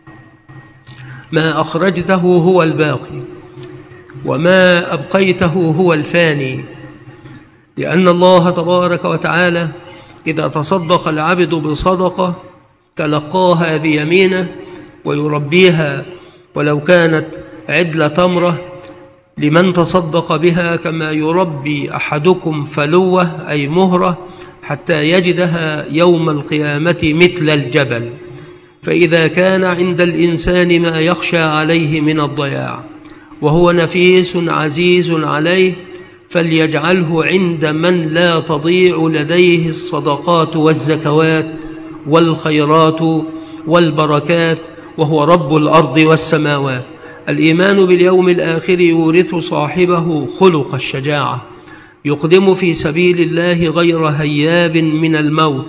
ما أخرجته هو الباقي وما أبقيته هو الفاني، لأن الله تبارك وتعالى إذا تصدق العبد بصدقة تلقاها بيمينه ويربيها ولو كانت عدل تمرة لمن تصدق بها، كما يربي أحدكم فلوة أي مهرة حتى يجدها يوم القيامة مثل الجبل. فإذا كان عند الإنسان ما يخشى عليه من الضياع وهو نفيس عزيز عليه، فليجعله عند من لا تضيع لديه الصدقات والزكوات والخيرات والبركات، وهو رب الأرض والسماوات. الإيمان باليوم الآخر يورث صاحبه خلق الشجاعة، يقدم في سبيل الله غير هياب من الموت،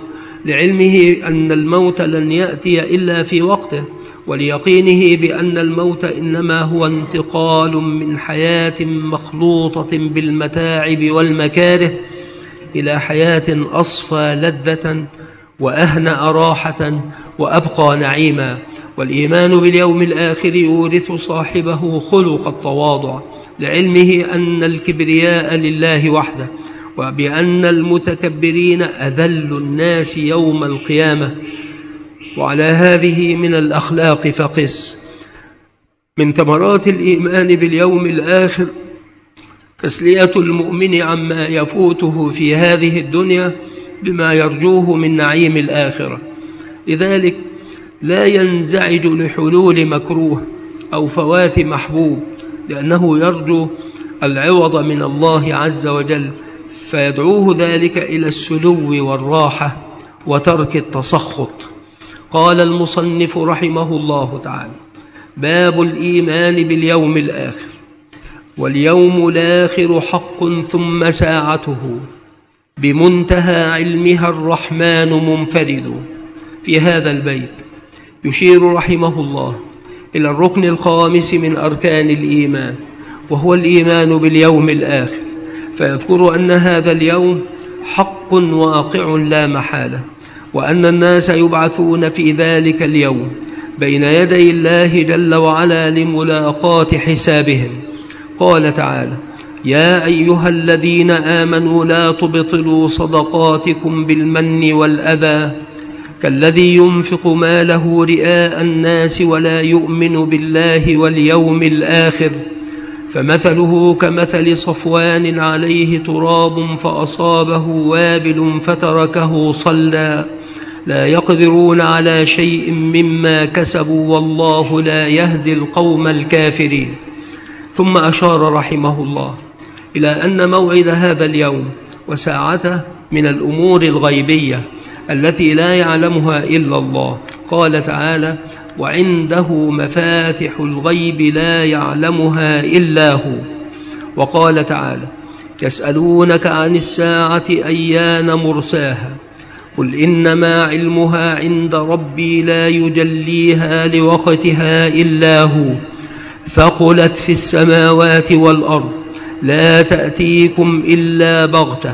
لعلمه أن الموت لن يأتي إلا في وقته، وليقينه بأن الموت إنما هو انتقال من حياة مخلوطة بالمتاعب والمكاره إلى حياة أصفى لذة وأهنأ راحة وأبقى نعيما. والإيمان باليوم الآخر يورث صاحبه خلق التواضع، لعلمه أن الكبرياء لله وحده، وبأن المتكبرين أذل الناس يوم القيامة. وعلى هذه من الأخلاق فقس. من ثمرات الإيمان باليوم الآخر تسلية المؤمن عما يفوته في هذه الدنيا بما يرجوه من نعيم الآخرة، لذلك لا ينزعج لحلول مكروه أو فوات محبوب، لأنه يرجو العوض من الله عز وجل، فيدعوه ذلك إلى السلو والراحة وترك التسخط. قال المصنف رحمه الله تعالى: باب الإيمان باليوم الآخر. واليوم الآخر حق ثم ساعته بمنتهى علمها الرحمن منفرد. في هذا البيت يشير رحمه الله إلى الركن الخامس من أركان الإيمان، وهو الإيمان باليوم الآخر، فيذكر أن هذا اليوم حق واقع لا محالة، وأن الناس يبعثون في ذلك اليوم بين يدي الله جل وعلا لملاقاة حسابهم. قال تعالى: يا أيها الذين آمنوا لا تبطلوا صدقاتكم بالمن والأذى كالذي ينفق ماله رئاء الناس ولا يؤمن بالله واليوم الآخر فمثله كمثل صفوان عليه تراب فأصابه وابل فتركه صلدا لا يقدرون على شيء مما كسبوا والله لا يهدي القوم الكافرين. ثم أشار رحمه الله إلى أن موعد هذا اليوم وساعته من الأمور الغيبية التي لا يعلمها إلا الله. قال تعالى: وعنده مفاتح الغيب لا يعلمها إلا هو. وقال تعالى: يسألونك عن الساعة أيان مرساها قل إنما علمها عند ربي لا يجليها لوقتها إلا هو ثقلت في السماوات والأرض لا تأتيكم إلا بغتة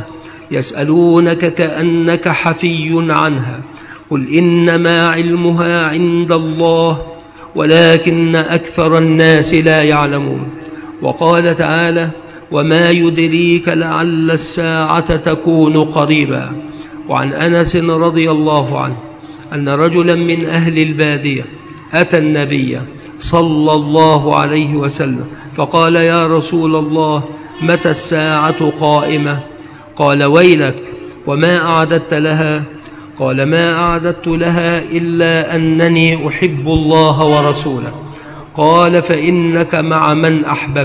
يسألونك كأنك حفي عنها قل إنما علمها عند الله ولكن أكثر الناس لا يعلمون. وقال تعالى: وما يدريك لعل الساعة تكون قريبا. وعن أنس رضي الله عنه أن رجلا من أهل البادية أتى النبي صلى الله عليه وسلم فقال: يا رسول الله متى الساعة قائمة؟ قال: ويلك وما أعددت لها؟ قال: ما أعددت لها إلا أنني أحب الله ورسوله. قال: فإنك مع من أحببت.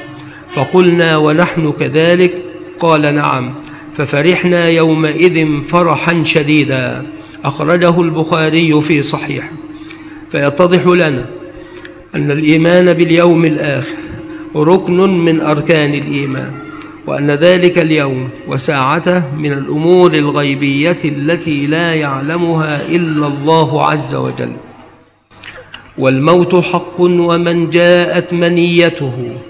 فقلنا: ونحن كذلك؟ قال: نعم. ففرحنا يومئذ فرحا شديدا. أخرجه البخاري في صحيح. فيتضح لنا أن الإيمان باليوم الآخر ركن من أركان الإيمان، وأن ذلك اليوم وساعته من الأمور الغيبية التي لا يعلمها إلا الله عز وجل. والموت حق ومن جاءت منيته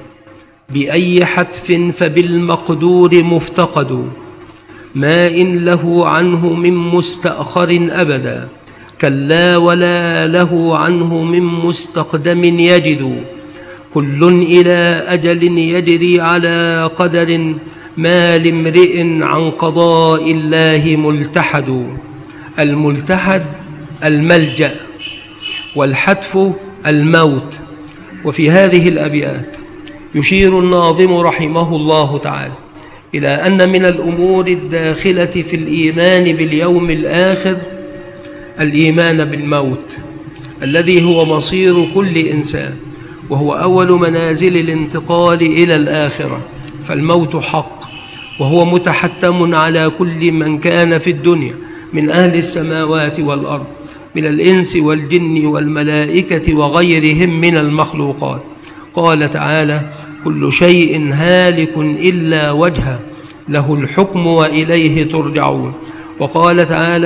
بأي حتف فبالمقدور مفتقد ما إن له عنه من مستأخر أبدا كلا ولا له عنه من مستقدم يجد كل إلى أجل يجري على قدر ما لامرئ عن قضاء الله ملتحد. الملتحد الملجأ والحتف الموت. وفي هذه الأبيات يشير الناظم رحمه الله تعالى إلى أن من الأمور الداخلة في الإيمان باليوم الآخر الإيمان بالموت الذي هو مصير كل إنسان، وهو أول منازل الانتقال إلى الآخرة. فالموت حق، وهو متحتم على كل من كان في الدنيا من أهل السماوات والأرض من الإنس والجن والملائكة وغيرهم من المخلوقات. قال تعالى: كل شيء هالك إلا وجهه له الحكم وإليه ترجعون. وقال تعالى: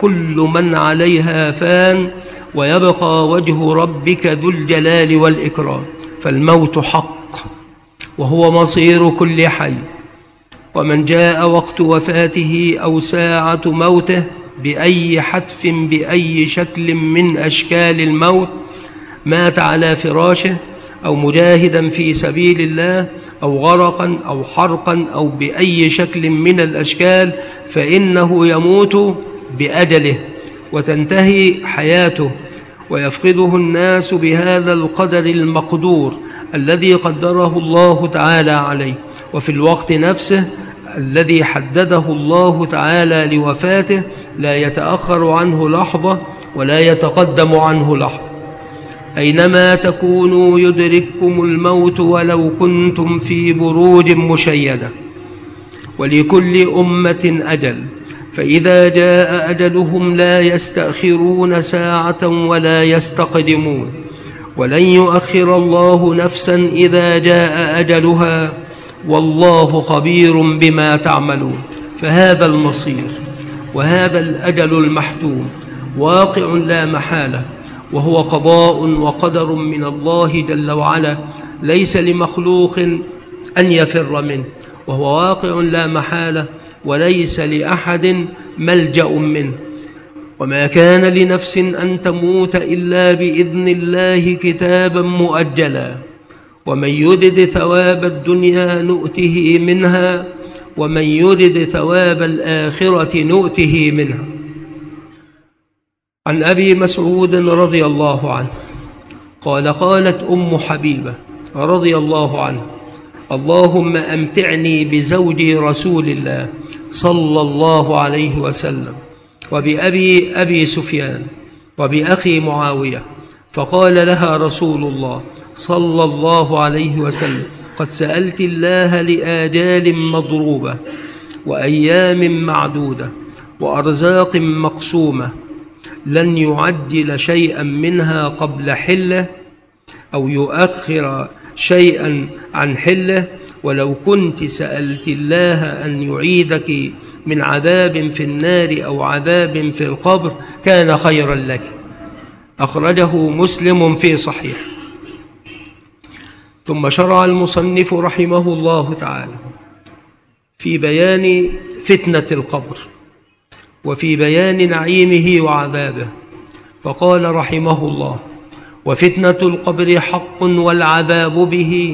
كل من عليها فان ويبقى وجه ربك ذو الجلال والإكرام. فالموت حق وهو مصير كل حي، ومن جاء وقت وفاته أو ساعة موته بأي حتف بأي شكل من أشكال الموت، مات على فراشه أو مجاهدا في سبيل الله أو غرقا أو حرقا أو بأي شكل من الأشكال، فإنه يموت بأجله وتنتهي حياته، ويفقده الناس بهذا القدر المقدور الذي قدره الله تعالى عليه، وفي الوقت نفسه الذي حدده الله تعالى لوفاته، لا يتأخر عنه لحظة ولا يتقدم عنه لحظة. أينما تكونوا يدرككم الموت ولو كنتم في بروج مشيدة، ولكل أمة أجل، فإذا جاء أجلهم لا يستأخرون ساعة ولا يستقدمون، ولن يؤخر الله نفسا إذا جاء أجلها، والله خبير بما تعملون. فهذا المصير وهذا الأجل المحتوم واقع لا محالة، وهو قضاء وقدر من الله جل وعلا، ليس لمخلوق أن يفر منه، وهو واقع لا محالة وليس لأحد ملجأ منه. وما كان لنفس أن تموت إلا بإذن الله كتابا مؤجلا، ومن يرد ثواب الدنيا نؤته منها، ومن يرد ثواب الآخرة نؤته منها. عن أبي مسعود رضي الله عنه قال: قالت أم حبيبة رضي الله عنه: اللهم أمتعني بزوجي رسول الله صلى الله عليه وسلم، وبأبي أبي سفيان، وبأخي معاوية. فقال لها رسول الله صلى الله عليه وسلم: قد سألت الله لآجال مضروبة وأيام معدودة وأرزاق مقسومة، لن يعجل شيئا منها قبل حله أو يؤخر شيئا عن حله، ولو كنت سألت الله أن يعيدك من عذاب في النار أو عذاب في القبر كان خيرا لك. أخرجه مسلم في صحيح. ثم شرع المصنف رحمه الله تعالى في بيان فتنة القبر وفي بيان نعيمه وعذابه، فقال رحمه الله: وفتنة القبر حق والعذاب به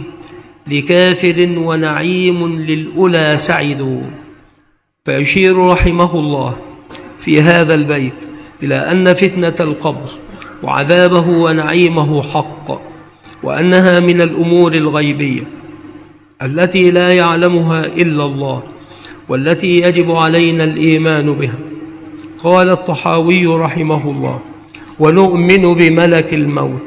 لكافر ونعيم للأولى سعد. فيشير رحمه الله في هذا البيت إلى أن فتنة القبر وعذابه ونعيمه حق، وأنها من الأمور الغيبية التي لا يعلمها إلا الله، والتي يجب علينا الإيمان بها. قال الطحاوي رحمه الله: ونؤمن بملك الموت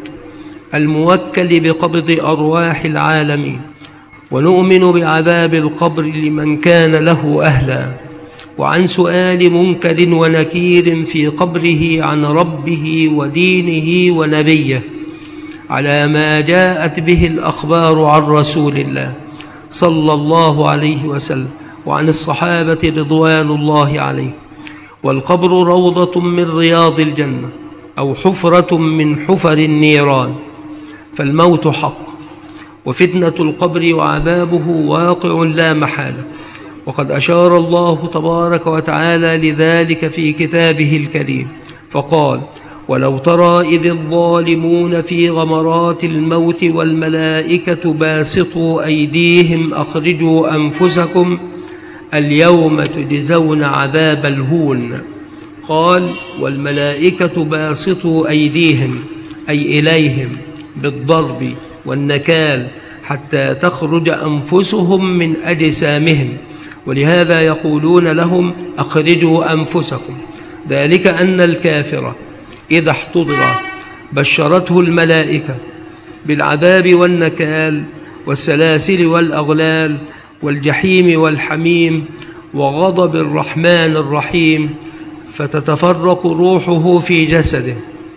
الموكل بقبض أرواح العالمين، ونؤمن بعذاب القبر لمن كان له أهلا، وعن سؤال منكر ونكير في قبره عن ربه ودينه ونبيه، على ما جاءت به الأخبار عن رسول الله صلى الله عليه وسلم وعن الصحابة رضوان الله عليه. والقبر روضة من رياض الجنة أو حفرة من حفر النيران، فالموت حق، وفتنة القبر وعذابه واقع لا محالة. وقد أشار الله تبارك وتعالى لذلك في كتابه الكريم، فقال: ولو ترى إذ الظالمون في غمرات الموت والملائكة باسطوا أيديهم أخرجوا أنفسكم اليوم تجزون عذاب الهون. قال: والملائكة باسطوا أيديهم أي إليهم بالضرب والنكال حتى تخرج أنفسهم من أجسامهم، ولهذا يقولون لهم: أخرجوا أنفسكم. ذلك أن الكافر إذا احتضر بشرته الملائكة بالعذاب والنكال والسلاسل والأغلال والجحيم والحميم وغضب الرحمن الرحيم، فتتفرق روحه في جسده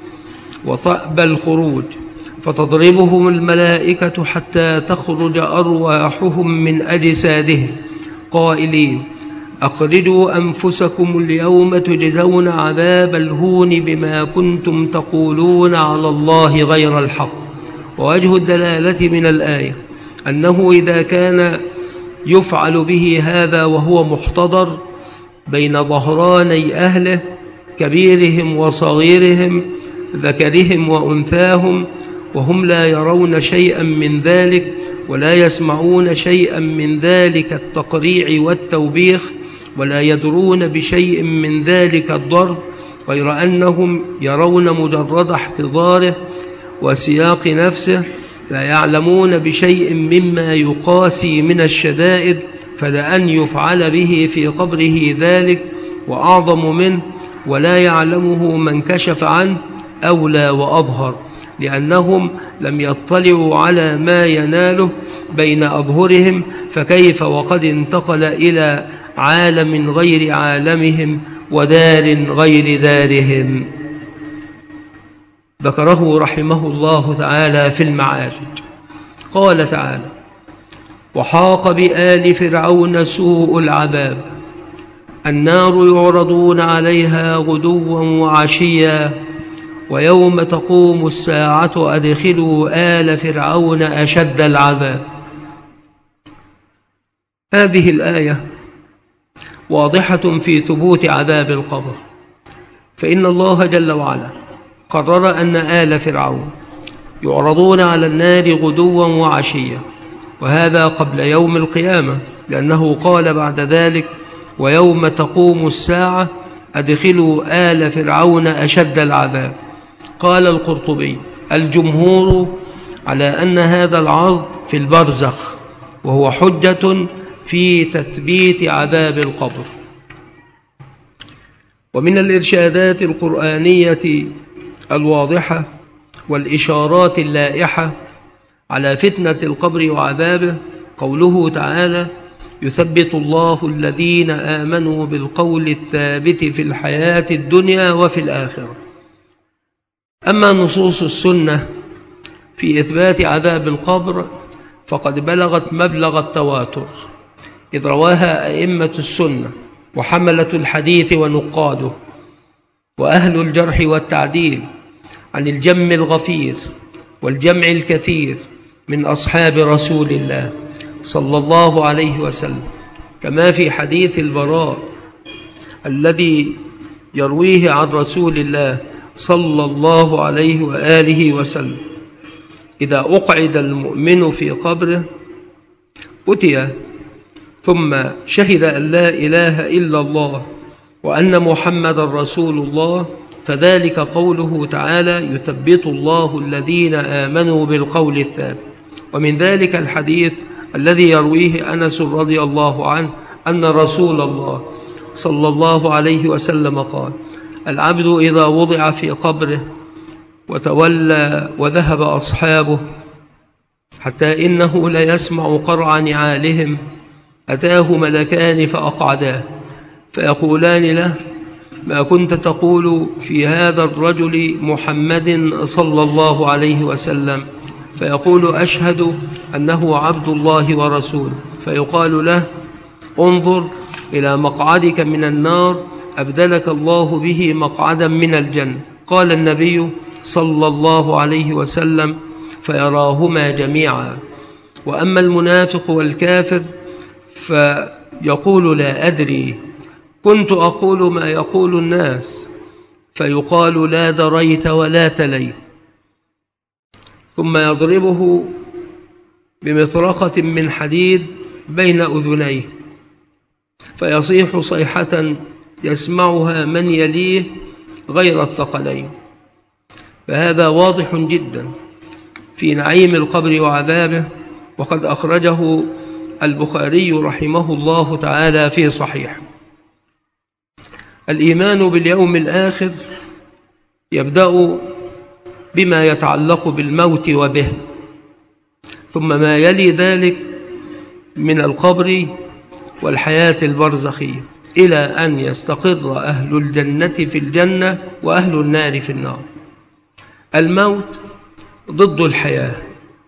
وتأبى الخروج، فتضربهم الملائكة حتى تخرج أرواحهم من أجسادهم قائلين: أخرجوا أنفسكم اليوم تجزون عذاب الهون بما كنتم تقولون على الله غير الحق. ووجه الدلالة من الآية أنه إذا كان يفعل به هذا وهو محتضر بين ظهراني أهله كبيرهم وصغيرهم ذكرهم وأنثاهم وهم لا يرون شيئا من ذلك ولا يسمعون شيئا من ذلك التقريع والتوبيخ ولا يدرون بشيء من ذلك الضرب، غير أنهم يرون مجرد احتضاره وسياق نفسه، لا يعلمون بشيء مما يقاسي من الشدائد، فلأن يفعل به في قبره ذلك وأعظم منه ولا يعلمه من كشف عنه أولى وأظهر، لأنهم لم يطلعوا على ما يناله بين أظهرهم، فكيف وقد انتقل إلى عالم غير عالمهم ودار غير دارهم. ذكره رحمه الله تعالى في المعارج. قال تعالى: وحاق بآل فرعون سوء العذاب النار يعرضون عليها غدوا وعشيا ويوم تقوم الساعة أدخلوا آل فرعون أشد العذاب. هذه الآية واضحة في ثبوت عذاب القبر، فإن الله جل وعلا قرر أن آل فرعون يعرضون على النار غدوا وعشيا، وهذا قبل يوم القيامة، لأنه قال بعد ذلك: ويوم تقوم الساعة أدخلوا آل فرعون أشد العذاب. قال القرطبي: الجمهور على أن هذا العرض في البرزخ، وهو حجة في تثبيت عذاب القبر. ومن الإرشادات القرآنية الواضحة والإشارات اللائحة على فتنة القبر وعذابه قوله تعالى: يثبت الله الذين آمنوا بالقول الثابت في الحياة الدنيا وفي الآخرة. أما نصوص السنة في إثبات عذاب القبر فقد بلغت مبلغ التواتر، إذ رواها أئمة السنة وحملة الحديث ونقاده وأهل الجرح والتعديل عن الجم الغفير والجمع الكثير من أصحاب رسول الله صلى الله عليه وسلم، كما في حديث البراء الذي يرويه عن رسول الله صلى الله عليه وآله وسلم: إذا أقعد المؤمن في قبره أتي ثم شهد أن لا إله إلا الله وأن محمد رسول الله، فذلك قوله تعالى: يثبت الله الذين آمنوا بالقول الثابت. ومن ذلك الحديث الذي يرويه أنس رضي الله عنه أن رسول الله صلى الله عليه وسلم قال: العبد إذا وضع في قبره وتولى وذهب أصحابه حتى إنه ليسمع قرع نعالهم أتاه ملكان فأقعداه فيقولان له: ما كنت تقول في هذا الرجل محمد صلى الله عليه وسلم؟ فيقول: أشهد أنه عبد الله ورسوله. فيقال له: انظر إلى مقعدك من النار أبدلك الله به مقعدا من الجنة. قال النبي صلى الله عليه وسلم: فيراهما جميعا. وأما المنافق والكافر فيقول: لا أدري، كنت أقول ما يقول الناس. فيقال: لا دريت ولا تليت. ثم يضربه بمطرقة من حديد بين أذنيه فيصيح صيحة يسمعها من يليه غير الثقلين. فهذا واضح جدا في نعيم القبر وعذابه، وقد أخرجه البخاري رحمه الله تعالى في صحيح. الإيمان باليوم الآخر يبدأ بما يتعلق بالموت وبه، ثم ما يلي ذلك من القبر والحياة البرزخية، إلى أن يستقر أهل الجنة في الجنة وأهل النار في النار. الموت ضد الحياة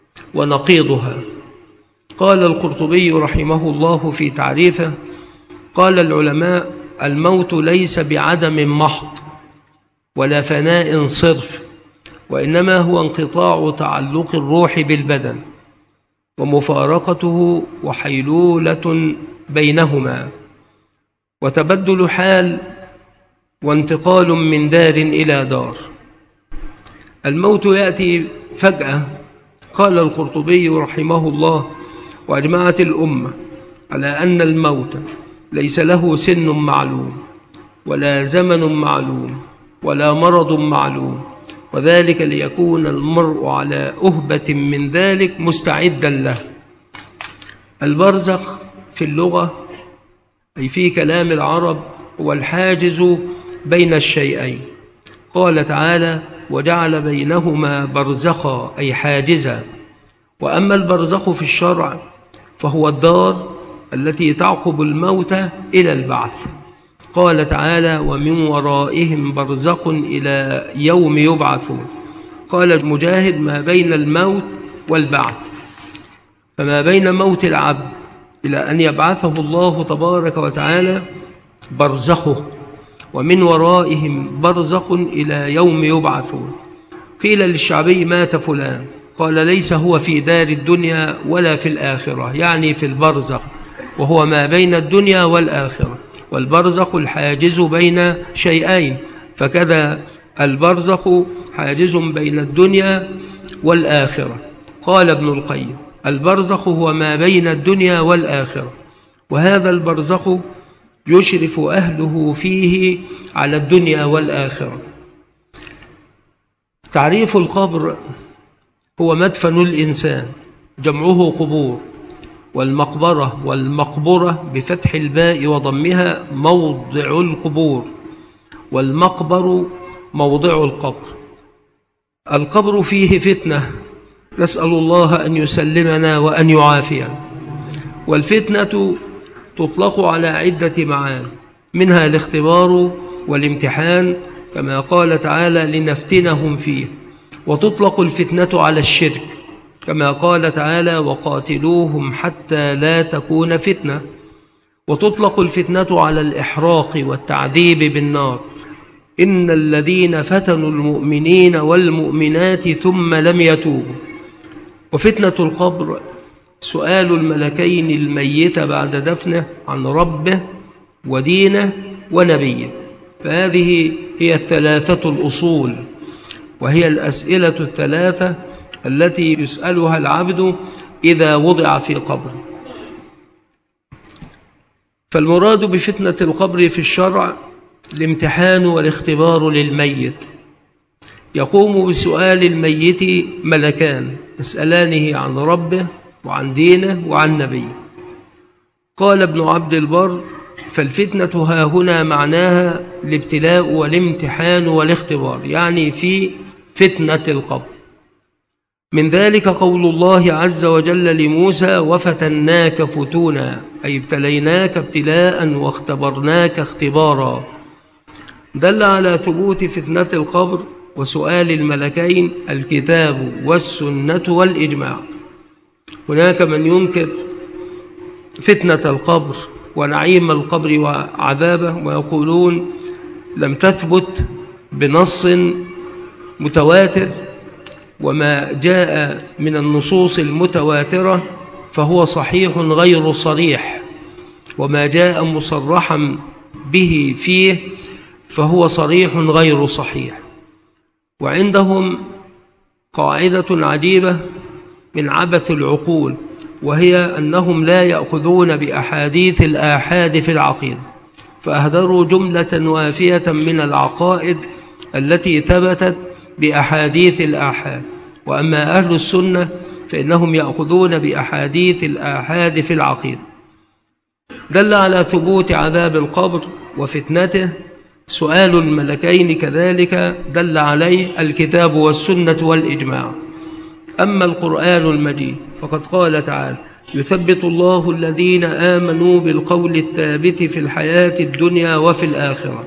ونقيضها. قال القرطبي رحمه الله في تعريفه: قال العلماء: الموت ليس بعدم محض ولا فناء صرف، وإنما هو انقطاع تعلق الروح بالبدن ومفارقته وحيلولة بينهما وتبدل حال وانتقال من دار إلى دار. الموت يأتي فجأة. قال القرطبي رحمه الله: وأجمعت الأمة على أن الموت ليس له سن معلوم ولا زمن معلوم ولا مرض معلوم، وذلك ليكون المرء على أهبة من ذلك مستعدا له. البرزخ في اللغة أي في كلام العرب هو الحاجز بين الشيئين. قال تعالى: وجعل بينهما برزخا أي حاجزا. وأما البرزخ في الشرع فهو الدار التي تعقب الموت إلى البعث. قال تعالى: ومن ورائهم برزخ إلى يوم يبعثون. قال مجاهد: ما بين الموت والبعث، فما بين موت العبد إلى أن يبعثه الله تبارك وتعالى برزخه، ومن ورائهم برزخ إلى يوم يبعثون. قيل للشعبي: مات فلان. قال: ليس هو في دار الدنيا ولا في الآخرة، يعني في البرزخ، وهو ما بين الدنيا والآخرة، والبرزخ الحاجز بين شيئين، فكذا البرزخ حاجز بين الدنيا والآخرة. قال ابن القيم: البرزخ هو ما بين الدنيا والآخرة، وهذا البرزخ يشرف أهله فيه على الدنيا والآخرة. تعريف القبر: هو مدفن الإنسان، جمعه قبور، والمقبرة والمقبرة بفتح الباء وضمها موضع القبور، والمقبر موضع القبر. القبر فيه فتنة، نسأل الله أن يسلمنا وأن يعافينا. والفتنة تطلق على عدة معاني، منها الاختبار والامتحان كما قال تعالى: لنفتنهم فيه. وتطلق الفتنة على الشرك كما قال تعالى: وقاتلوهم حتى لا تكون فتنة. وتطلق الفتنة على الإحراق والتعذيب بالنار: إن الذين فتنوا المؤمنين والمؤمنات ثم لم يتوبوا. وفتنة القبر سؤال الملكين الميت بعد دفنه عن ربه ودينه ونبيه. فهذه هي الثلاثة الأصول، وهي الأسئلة الثلاثة التي يسألها العبد إذا وضع في قبر. فالمراد بفتنة القبر في الشرع الامتحان والاختبار للميت. يقوم بسؤال الميت ملكان يسألانه عن ربه وعن دينه وعن نبيه. قال ابن عبد البر: فالفتنة ها هنا معناها الابتلاء والامتحان والاختبار، يعني في فتنة القبر. من ذلك قول الله عز وجل لموسى: وفتناك فتونا، أي ابتليناك ابتلاء واختبرناك اختبارا. دل على ثبوت فتنة القبر وسؤال الملكين الكتاب والسنة والإجماع. هناك من ينكر فتنة القبر ونعيم القبر وعذابه، ويقولون لم تثبت بنص متواتر، وما جاء من النصوص المتواترة فهو صحيح غير صريح، وما جاء مصرحا به فيه فهو صريح غير صحيح. وعندهم قاعدة عجيبة من عبث العقول، وهي أنهم لا يأخذون بأحاديث الآحاد في العقيدة، فأهدروا جملة وافية من العقائد التي ثبتت بأحاديث الآحاد. وأما أهل السنة فإنهم يأخذون بأحاديث الآحاد في العقيدة. دل على ثبوت عذاب القبر وفتنته سؤال الملكين، كذلك دل عليه الكتاب والسنة والإجماع. أما القرآن المجيد فقد قال تعالى: يثبت الله الذين آمنوا بالقول الثابت في الحياة الدنيا وفي الآخرة.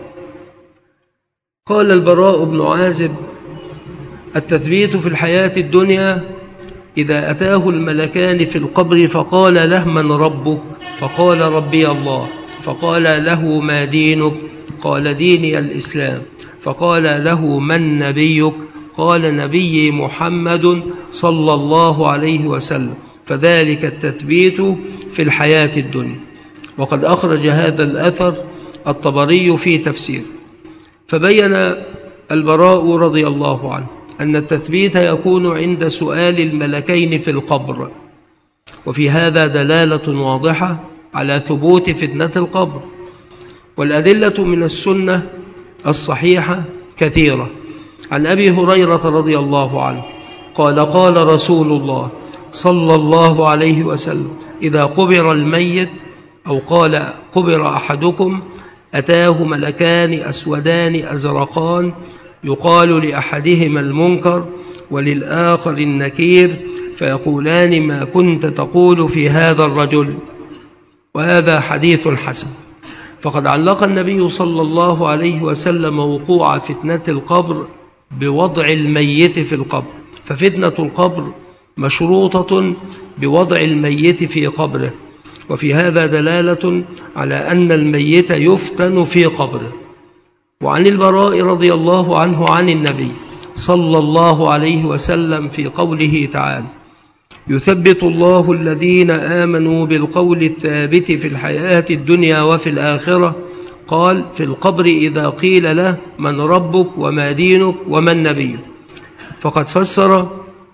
قال البراء بن عازب: التثبيت في الحياة الدنيا إذا أتاه الملكان في القبر فقال له: من ربك؟ فقال: ربي الله. فقال له: ما دينك؟ قال: ديني الإسلام. فقال له: من نبيك؟ قال: نبي محمد صلى الله عليه وسلم. فذلك التثبيت في الحياة الدنيا. وقد أخرج هذا الأثر الطبري في تفسير. فبين البراء رضي الله عنه أن التثبيت يكون عند سؤال الملكين في القبر، وفي هذا دلالة واضحة على ثبوت فتنة القبر. والأدلة من السنة الصحيحة كثيرة. عن أبي هريرة رضي الله عنه قال: قال رسول الله صلى الله عليه وسلم: إذا قبر الميت، أو قال: قبر أحدكم، أتاه ملكان أسودان أزرقان، يقال لأحدهما المنكر وللآخر النكير، فيقولان: ما كنت تقول في هذا الرجل؟ وهذا حديث حسن. فقد علق النبي صلى الله عليه وسلم وقوع فتنة القبر بوضع الميت في القبر، ففتنة القبر مشروطة بوضع الميت في قبره، وفي هذا دلالة على أن الميت يفتن في قبره. وعن البراء رضي الله عنه عن النبي صلى الله عليه وسلم في قوله تعالى: يثبت الله الذين آمنوا بالقول الثابت في الحياة الدنيا وفي الآخرة. قال: في القبر إذا قيل له: من ربك وما دينك ومن نبيك؟ فقد فسر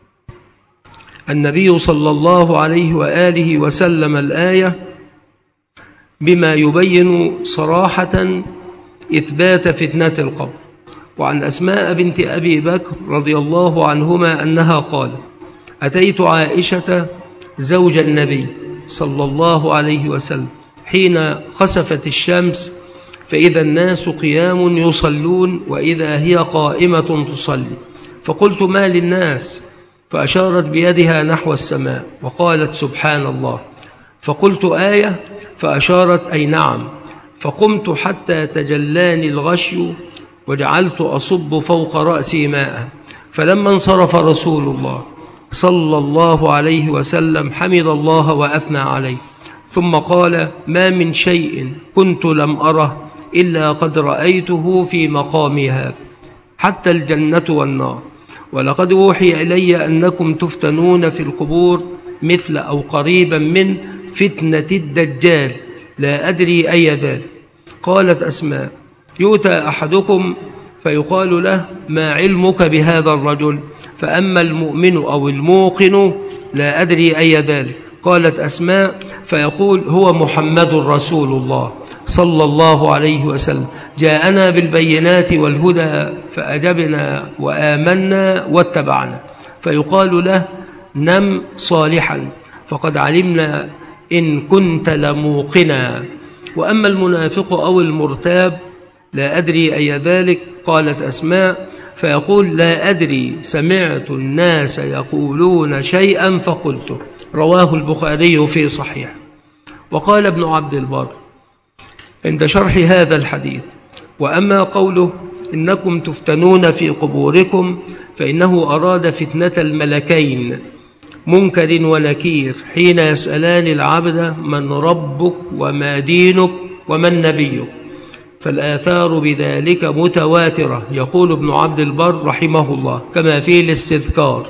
النبي صلى الله عليه وآله وسلم الآية بما يبين صراحة إثبات فتنة القبر. وعن أسماء بنت أبي بكر رضي الله عنهما أنها قالت: أتيت عائشة زوج النبي صلى الله عليه وسلم حين خسفت الشمس، فإذا الناس قيام يصلون وإذا هي قائمة تصلي، فقلت: ما للناس؟ فأشارت بيدها نحو السماء وقالت: سبحان الله. فقلت: آية؟ فأشارت: أي نعم. فقمت حتى تجلاني الغشي وجعلت أصب فوق رأسي ماء. فلما انصرف رسول الله صلى الله عليه وسلم حمد الله وأثنى عليه، ثم قال: ما من شيء كنت لم أره إلا قد رأيته في مقامي هذا، حتى الجنة والنار. ولقد أوحي إلي أنكم تفتنون في القبور مثل أو قريبا من فتنة الدجال، لا أدري أي ذلك. قالت أسماء: يؤتى أحدكم فيقال له: ما علمك بهذا الرجل؟ فأما المؤمن أو الموقن لا أدري أي ذلك. قالت أسماء: فيقول: هو محمد رسول الله صلى الله عليه وسلم، جاءنا بالبينات والهدى فأجبنا وآمنا واتبعنا. فيقال له: نم صالحا فقد علمنا إن كنت لموقنا. وأما المنافق أو المرتاب لا أدري أي ذلك. قالت أسماء: فيقول: لا أدري، سمعت الناس يقولون شيئا فقلته. رواه البخاري في صحيح. وقال ابن عبد البر عند شرح هذا الحديث: وأما قوله إنكم تفتنون في قبوركم، فإنه أراد فتنة الملكين منكر ونكير حين يسألان العبد: من ربك وما دينك ومن نبيك؟ فالآثار بذلك متواترة. يقول ابن عبد البر رحمه الله كما في الاستذكار: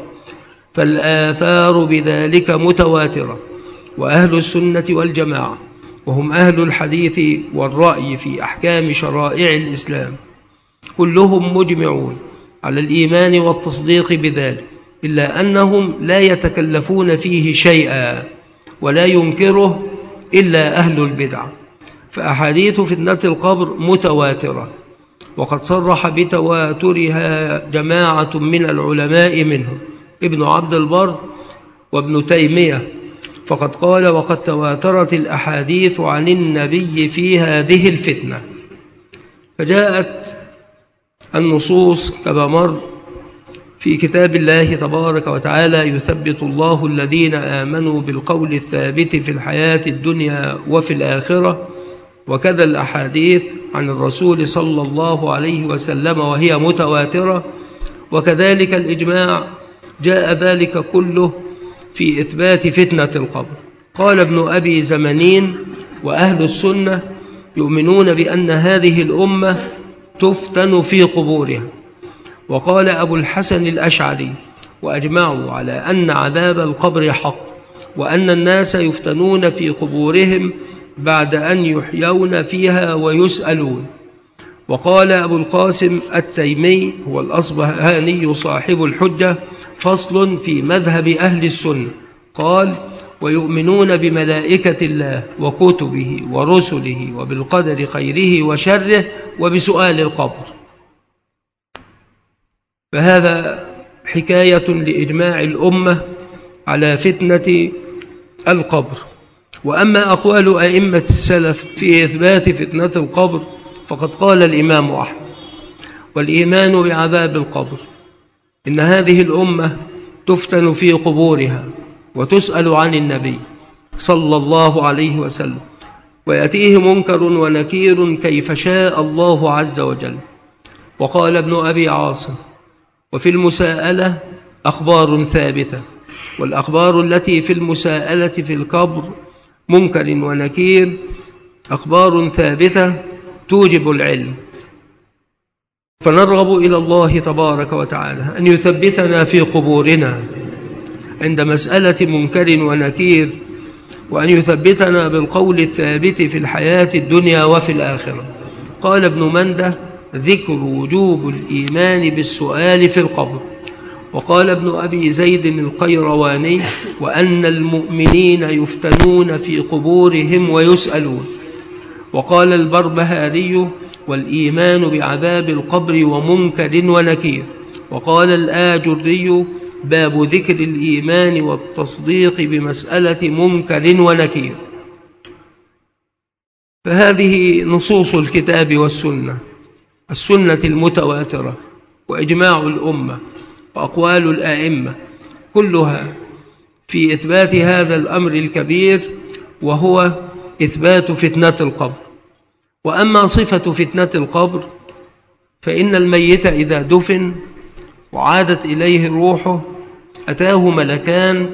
فالآثار بذلك متواترة. وأهل السنة والجماعة، وهم أهل الحديث والرأي في أحكام شرائع الإسلام، كلهم مجمعون على الإيمان والتصديق بذلك، إلا أنهم لا يتكلفون فيه شيئا ولا ينكره إلا أهل البدع. فأحاديث فتنة القبر متواترة، وقد صرح بتواترها جماعة من العلماء منهم ابن عبد البر وابن تيمية، فقد قال: وقد تواترت الأحاديث عن النبي في هذه الفتنة. فجاءت النصوص كما مر في كتاب الله تبارك وتعالى: يثبت الله الذين آمنوا بالقول الثابت في الحياة الدنيا وفي الآخرة. وكذا الأحاديث عن الرسول صلى الله عليه وسلم وهي متواترة. وكذلك الإجماع جاء ذلك كله في إثبات فتنة القبر. قال ابن أبي زمنين وأهل السنة يؤمنون بأن هذه الأمة تفتن في قبورها. وقال أبو الحسن الأشعري: وأجمعوا على أن عذاب القبر حق، وأن الناس يفتنون في قبورهم بعد أن يحيون فيها ويسألون. وقال أبو القاسم التيمي هو الأصبهاني صاحب الحجة: فصل في مذهب أهل السنة، قال: ويؤمنون بملائكة الله وكتبه ورسله وبالقدر خيره وشره وبسؤال القبر. فهذا حكاية لإجماع الأمة على فتنة القبر. وأما أقوال أئمة السلف في إثبات فتنة القبر فقد قال الإمام أحمد: والإيمان بعذاب القبر، إن هذه الأمة تفتن في قبورها وتسأل عن النبي صلى الله عليه وسلم، ويأتيه منكر ونكير كيف شاء الله عز وجل. وقال ابن أبي عاصم: وفي المساءلة أخبار ثابتة، والأخبار التي في المساءلة في القبر منكر ونكير أخبار ثابتة توجب العلم. فنرغب إلى الله تبارك وتعالى أن يثبتنا في قبورنا عند مسألة منكر ونكير، وأن يثبتنا بالقول الثابت في الحياة الدنيا وفي الآخرة. قال ابن منده: ذكر وجوب الإيمان بالسؤال في القبر. وقال ابن أبي زيد القيرواني: وأن المؤمنين يفتنون في قبورهم ويسألون. وقال البربهاري: والإيمان بعذاب القبر ومنكر ونكير. وقال الآجري: باب ذكر الإيمان والتصديق بمسألة منكر ونكير. فهذه نصوص الكتاب والسنة، السنة المتواترة وإجماع الأمة وأقوال الآئمة، كلها في إثبات هذا الأمر الكبير، وهو إثبات فتنة القبر. وأما صفة فتنة القبر فإن الميت إذا دفن وعادت إليه روحه أتاه ملكان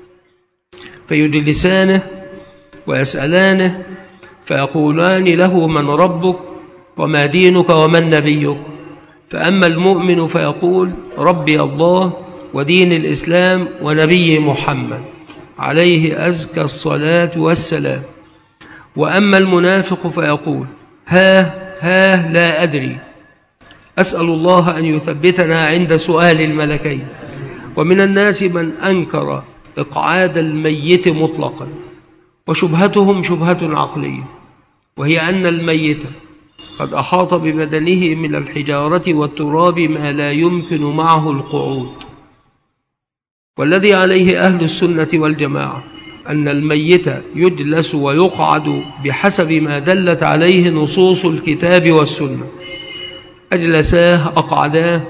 فيجلسانه ويسألانه فيقولان له: من ربك وما دينك ومن نبيك؟ فأما المؤمن فيقول: ربي الله ودين الإسلام ونبي محمد عليه أزكى الصلاة والسلام. وأما المنافق فيقول: ها ها لا أدري. أسأل الله أن يثبتنا عند سؤال الملكين. ومن الناس من أنكر إقعاد الميت مطلقا، وشبهتهم شبهة عقلية، وهي أن الميت قد أحاط ببدنه من الحجارة والتراب ما لا يمكن معه القعود. والذي عليه أهل السنة والجماعة أن الميت يجلس ويقعد بحسب ما دلت عليه نصوص الكتاب والسنة، أجلساه أقعداه.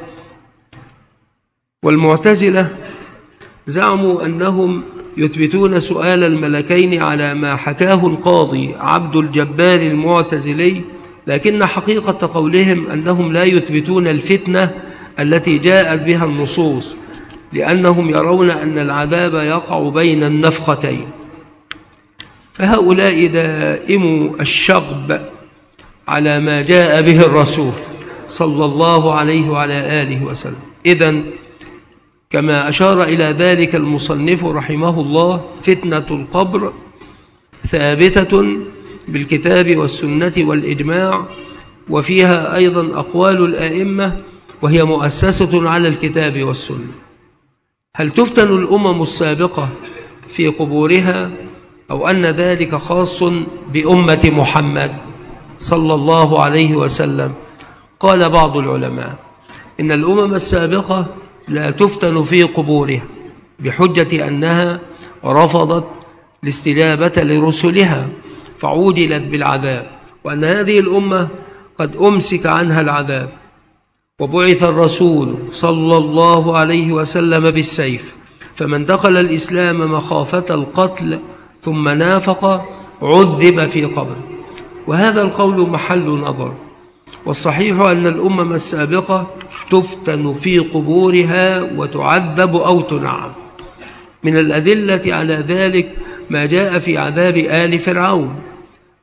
والمعتزلة زعموا أنهم يثبتون سؤال الملكين على ما حكاه القاضي عبد الجبار المعتزلي، لكن حقيقة قولهم أنهم لا يثبتون الفتنة التي جاءت بها النصوص، لأنهم يرون أن العذاب يقع بين النفختين. فهؤلاء دائموا الشغب على ما جاء به الرسول صلى الله عليه وعلى آله وسلم. إذن كما أشار إلى ذلك المصنف رحمه الله، فتنة القبر ثابتة بالكتاب والسنة والإجماع، وفيها أيضا أقوال الآئمة، وهي مؤسسة على الكتاب والسنة. هل تفتن الأمم السابقة في قبورها، أو أن ذلك خاص بأمة محمد صلى الله عليه وسلم؟ قال بعض العلماء إن الأمم السابقة لا تفتن في قبورها بحجة أنها رفضت الاستجابة لرسلها فعوجلت بالعذاب، وأن هذه الأمة قد أمسك عنها العذاب، وبعث الرسول صلى الله عليه وسلم بالسيف، فمن دخل الإسلام مخافة القتل ثم نافق عذب في قبر. وهذا القول محل نظر، والصحيح أن الأمم السابقة تفتن في قبورها وتعذب أو تنعم. من الأدلة على ذلك ما جاء في عذاب آل فرعون،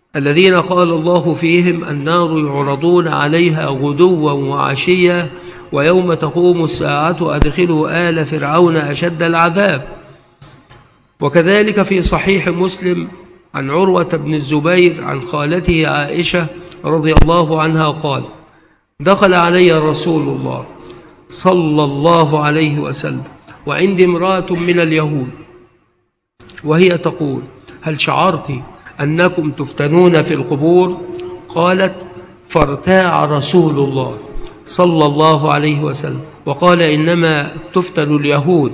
الذين قال الله فيهم النار يعرضون عليها غدوا وعشيا ويوم تقوم الساعة أدخلوا آل فرعون أشد العذاب. وكذلك في صحيح مسلم عن عروة بن الزبير عن خالته عائشة رضي الله عنها قال: دخل علي رسول الله صلى الله عليه وسلم وعندي امرأة من اليهود وهي تقول: هل شعرت أنكم تفتنون في القبور؟ قالت: فارتاع رسول الله صلى الله عليه وسلم وقال: إنما تفتن اليهود.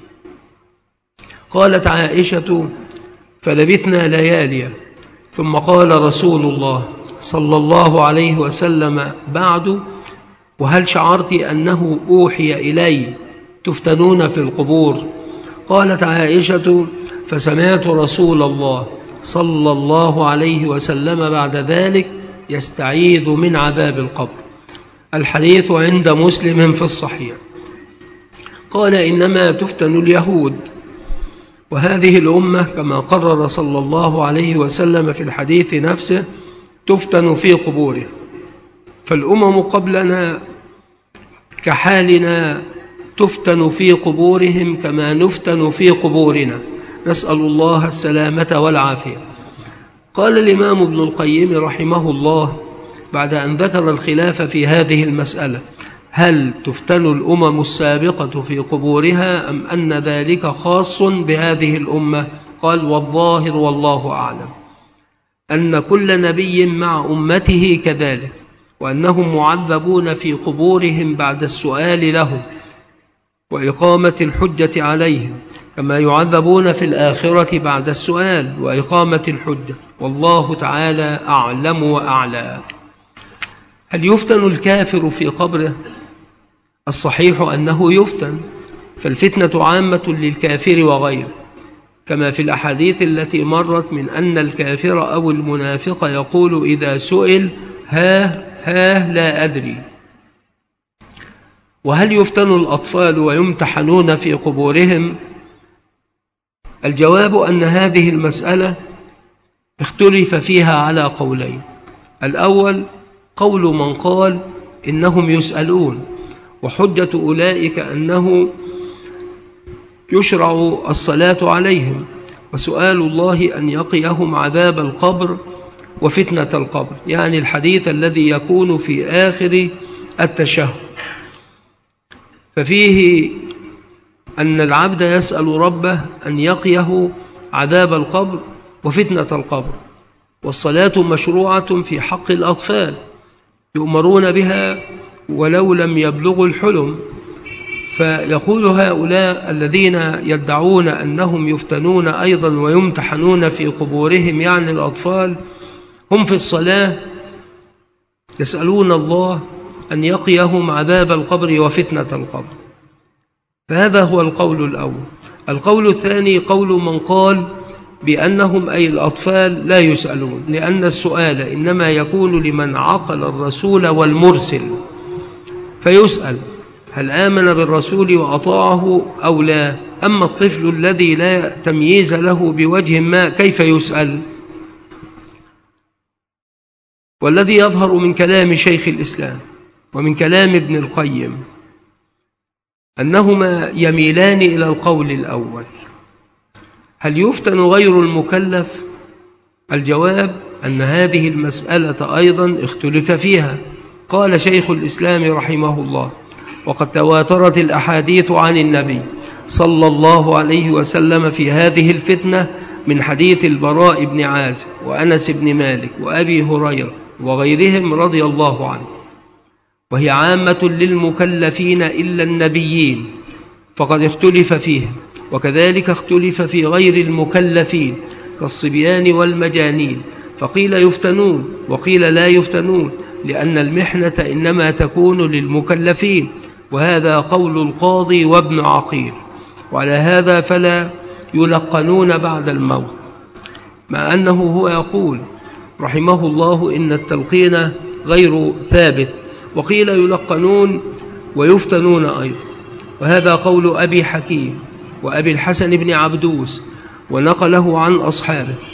قالت عائشة: فلبثنا ليالي ثم قال رسول الله صلى الله عليه وسلم بعد: وهل شعرت أنه أوحي إلي تفتنون في القبور؟ قالت عائشة: فسمعت رسول الله صلى الله عليه وسلم بعد ذلك يستعيذ من عذاب القبر. الحديث عند مسلم في الصحيح. قال: إنما تفتن اليهود، وهذه الأمة كما قرر صلى الله عليه وسلم في الحديث نفسه تفتن في قبوره. فالأمم قبلنا كحالنا تفتن في قبورهم كما نفتن في قبورنا، نسأل الله السلامة والعافية. قال الإمام ابن القيم رحمه الله بعد أن ذكر الخلاف في هذه المسألة: هل تفتن الأمم السابقة في قبورها أم أن ذلك خاص بهذه الأمة؟ قال: والظاهر والله أعلم أن كل نبي مع أمته كذلك، وأنهم معذبون في قبورهم بعد السؤال لهم وإقامة الحجة عليهم، كما يعذبون في الآخرة بعد السؤال وإقامة الحجة، والله تعالى أعلم وأعلى. هل يفتن الكافر في قبره؟ الصحيح أنه يفتن، فالفتنة عامة للكافر وغيره، كما في الأحاديث التي مرت من أن الكافر أو المنافق يقول إذا سئل: ها ها لا أدري. وهل يفتن الأطفال ويمتحنون في قبورهم؟ الجواب أن هذه المسألة اختلف فيها على قولين. الأول قول من قال إنهم يسألون، وحجة أولئك أنه يشرع الصلاة عليهم، وسؤال الله أن يقيهم عذاب القبر وفتنة القبر، يعني الحديث الذي يكون في آخر التشهد. ففيه أن العبد يسأل ربه أن يقيه عذاب القبر وفتنة القبر. والصلاة مشروعة في حق الأطفال، يؤمرون بها ولو لم يبلغوا الحلم. فيقول هؤلاء الذين يدعون أنهم يفتنون أيضا ويمتحنون في قبورهم، يعني الأطفال، هم في الصلاة يسألون الله أن يقيهم عذاب القبر وفتنة القبر. فهذا هو القول الأول. القول الثاني قول من قال بأنهم أي الأطفال لا يسألون، لأن السؤال إنما يكون لمن عقل الرسول والمرسل، فيسأل هل آمن بالرسول وأطاعه أو لا. أما الطفل الذي لا تمييز له بوجه ما كيف يسأل؟ والذي يظهر من كلام شيخ الإسلام ومن كلام ابن القيم أنهما يميلان إلى القول الأول. هل يفتن غير المكلف؟ الجواب أن هذه المسألة أيضا اختلف فيها. قال شيخ الإسلام رحمه الله: وقد تواترت الأحاديث عن النبي صلى الله عليه وسلم في هذه الفتنة من حديث البراء بن عازب وأنس بن مالك وأبي هريرة وغيرهم رضي الله عنه، وهي عامة للمكلفين إلا النبيين فقد اختلف فيها، وكذلك اختلف في غير المكلفين كالصبيان والمجانين، فقيل يفتنون وقيل لا يفتنون، لأن المحنة إنما تكون للمكلفين، وهذا قول القاضي وابن عقيل. وعلى هذا فلا يلقنون بعد الموت، مع أنه هو يقول رحمه الله إن التلقين غير ثابت، وقيل يلقنون ويفتنون أيضا، وهذا قول أبي حكيم وأبي الحسن بن عبدوس، ونقله عن أصحابه.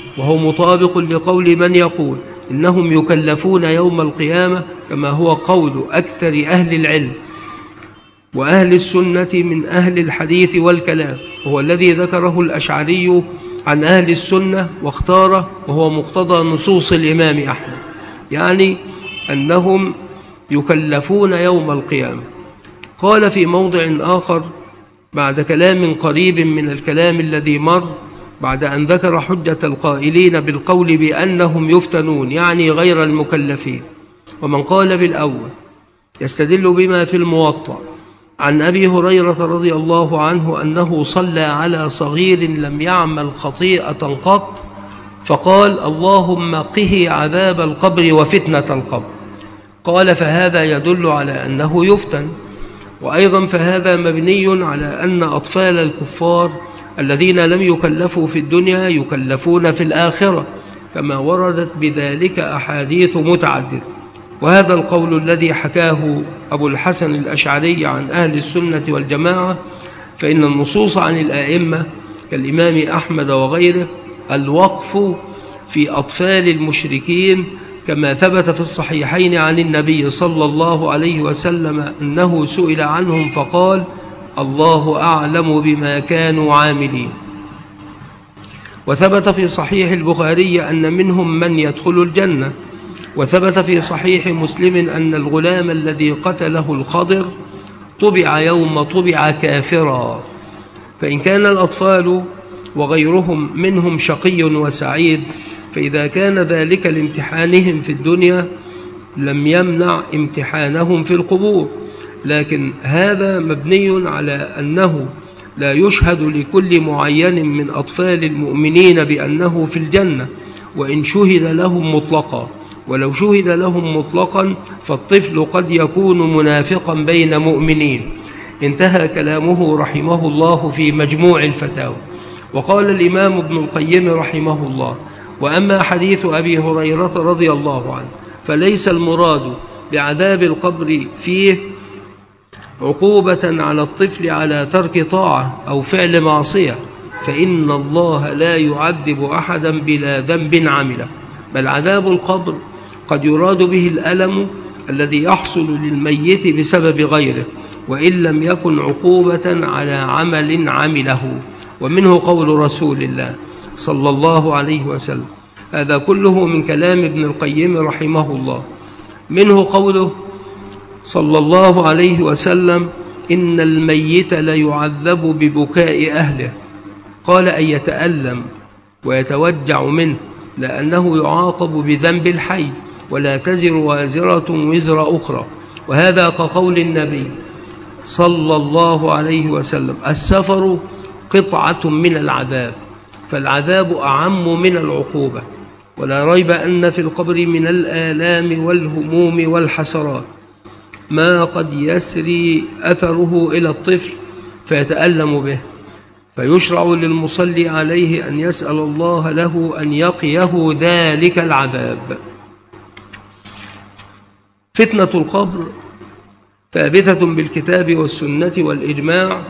وهو مطابق لقول من يقول إنهم يكلفون يوم القيامة، كما هو قول أكثر أهل العلم وأهل السنة من أهل الحديث والكلام، وهو الذي ذكره الأشعري عن أهل السنة واختاره، وهو مقتضى نصوص الإمام أحمد، يعني أنهم يكلفون يوم القيامة. قال في موضع آخر بعد كلام قريب من الكلام الذي مر، بعد أن ذكر حجة القائلين بالقول بأنهم يفتنون يعني غير المكلفين، ومن قال بالأول يستدل بما في الموطأ عن أبي هريرة رضي الله عنه أنه صلى على صغير لم يعمل خطيئة قط، فقال اللهم قه عذاب القبر وفتنة القبر. قال فهذا يدل على أنه يفتن، وأيضا فهذا مبني على أن أطفال الكفار الذين لم يكلفوا في الدنيا يكلفون في الآخرة، كما وردت بذلك أحاديث متعددة. وهذا القول الذي حكاه أبو الحسن الأشعري عن أهل السنة والجماعة، فإن النصوص عن الآئمة كالإمام أحمد وغيره الوقف في أطفال المشركين، كما ثبت في الصحيحين عن النبي صلى الله عليه وسلم أنه سئل عنهم فقال الله أعلم بما كانوا عاملين. وثبت في صحيح البخاري أن منهم من يدخل الجنة، وثبت في صحيح مسلم أن الغلام الذي قتله الخضر طبع يوم طبع كافرا. فإن كان الأطفال وغيرهم منهم شقي وسعيد، فإذا كان ذلك لامتحانهم في الدنيا لم يمنع امتحانهم في القبور، لكن هذا مبني على أنه لا يشهد لكل معين من أطفال المؤمنين بأنه في الجنة وإن شهد لهم مطلقا، ولو شهد لهم مطلقا فالطفل قد يكون منافقا بين مؤمنين. انتهى كلامه رحمه الله في مجموع الفتاوى. وقال الإمام ابن القيم رحمه الله: وأما حديث أبي هريرة رضي الله عنه فليس المراد بعذاب القبر فيه عقوبة على الطفل على ترك طاعة أو فعل معصية، فإن الله لا يعذب أحدا بلا ذنب عمله، بل عذاب القبر قد يراد به الألم الذي يحصل للميت بسبب غيره، وإن لم يكن عقوبة على عمل عمله. ومنه قول رسول الله صلى الله عليه وسلم. هذا كله من كلام ابن القيم رحمه الله. منه قوله صلى الله عليه وسلم: إن الميت ليعذب ببكاء أهله. قال أن يتألم ويتوجع منه، لأنه يعاقب بذنب الحي، ولا تزر وازرة وزر أخرى. وهذا كقول النبي صلى الله عليه وسلم: السفر قطعة من العذاب، فالعذاب أعم من العقوبة. ولا ريب أن في القبر من الآلام والهموم والحسرات ما قد يسري أثره إلى الطفل فيتألم به، فيشرع للمصلي عليه أن يسأل الله له أن يقيه ذلك العذاب. فتنة القبر ثابتة بالكتاب والسنة والإجماع.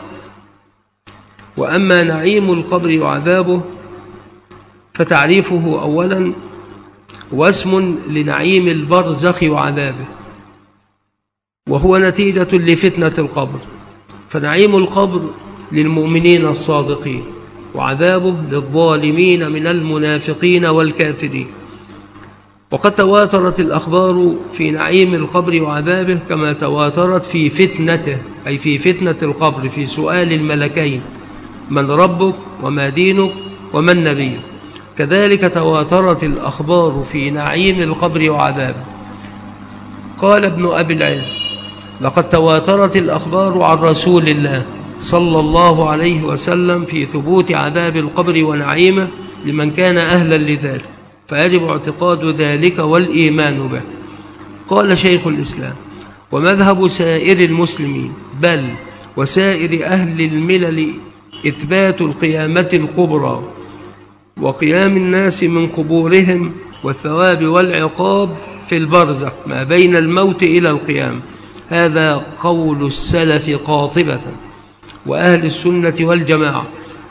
وأما نعيم القبر وعذابه فتعريفه أولا واسم لنعيم البرزخ وعذابه، وهو نتيجة لفتنة القبر. فنعيم القبر للمؤمنين الصادقين، وعذابه للظالمين من المنافقين والكافرين. وقد تواترت الأخبار في نعيم القبر وعذابه كما تواترت في فتنته، أي في فتنة القبر، في سؤال الملكين: من ربك وما دينك ومن نبيك. كذلك تواترت الأخبار في نعيم القبر وعذابه. قال ابن أبي العز: لقد تواترت الأخبار عن رسول الله صلى الله عليه وسلم في ثبوت عذاب القبر ونعيمه لمن كان أهلا لذلك، فيجب اعتقاد ذلك والإيمان به. قال شيخ الإسلام: ومذهب سائر المسلمين بل وسائر أهل الملل إثبات القيامة الكبرى وقيام الناس من قبورهم والثواب والعقاب في البرزخ ما بين الموت إلى القيام. هذا قول السلف قاطبة وأهل السنة والجماعة،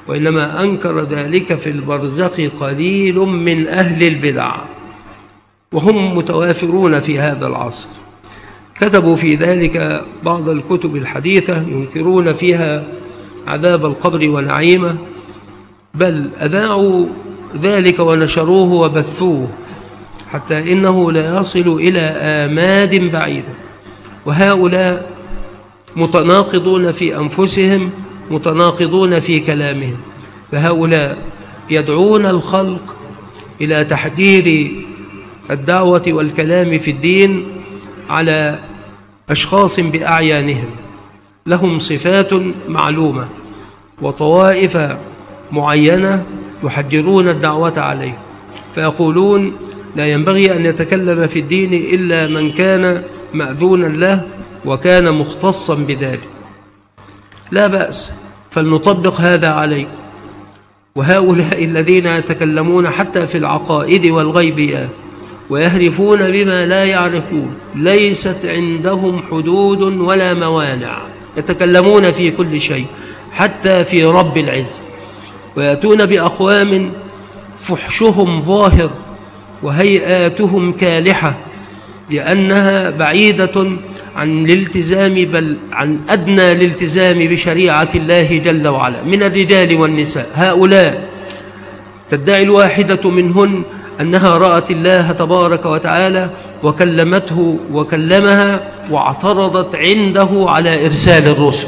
وإنما أنكر ذلك في البرزخ قليل من أهل البدع، وهم متوافرون في هذا العصر. كتبوا في ذلك بعض الكتب الحديثة ينكرون فيها عذاب القبر ونعيمه، بل أذاعوا ذلك ونشروه وبثوه حتى إنه لا يصل إلى آماد بعيدة. وهؤلاء متناقضون في أنفسهم، متناقضون في كلامهم. فهؤلاء يدعون الخلق إلى تحجير الدعوة والكلام في الدين على أشخاص بأعيانهم لهم صفات معلومة وطوائف معينة يحجرون الدعوة عليه، فيقولون لا ينبغي أن يتكلم في الدين إلا من كان مأذونا له وكان مختصا بذلك. لا بأس، فلنطبق هذا عليه. وهؤلاء الذين يتكلمون حتى في العقائد والغيبيات ويهرفون بما لا يعرفون ليست عندهم حدود ولا موانع، يتكلمون في كل شيء حتى في رب العز، ويأتون بأقوام فحشهم ظاهر وهيئاتهم كالحة لأنها بعيدة عن الالتزام، بل عن أدنى الالتزام بشريعة الله جل وعلا من الرجال والنساء. هؤلاء تدعي الواحدة منهن أنها رأت الله تبارك وتعالى وكلمته وكلمها واعترضت عنده على إرسال الرسل.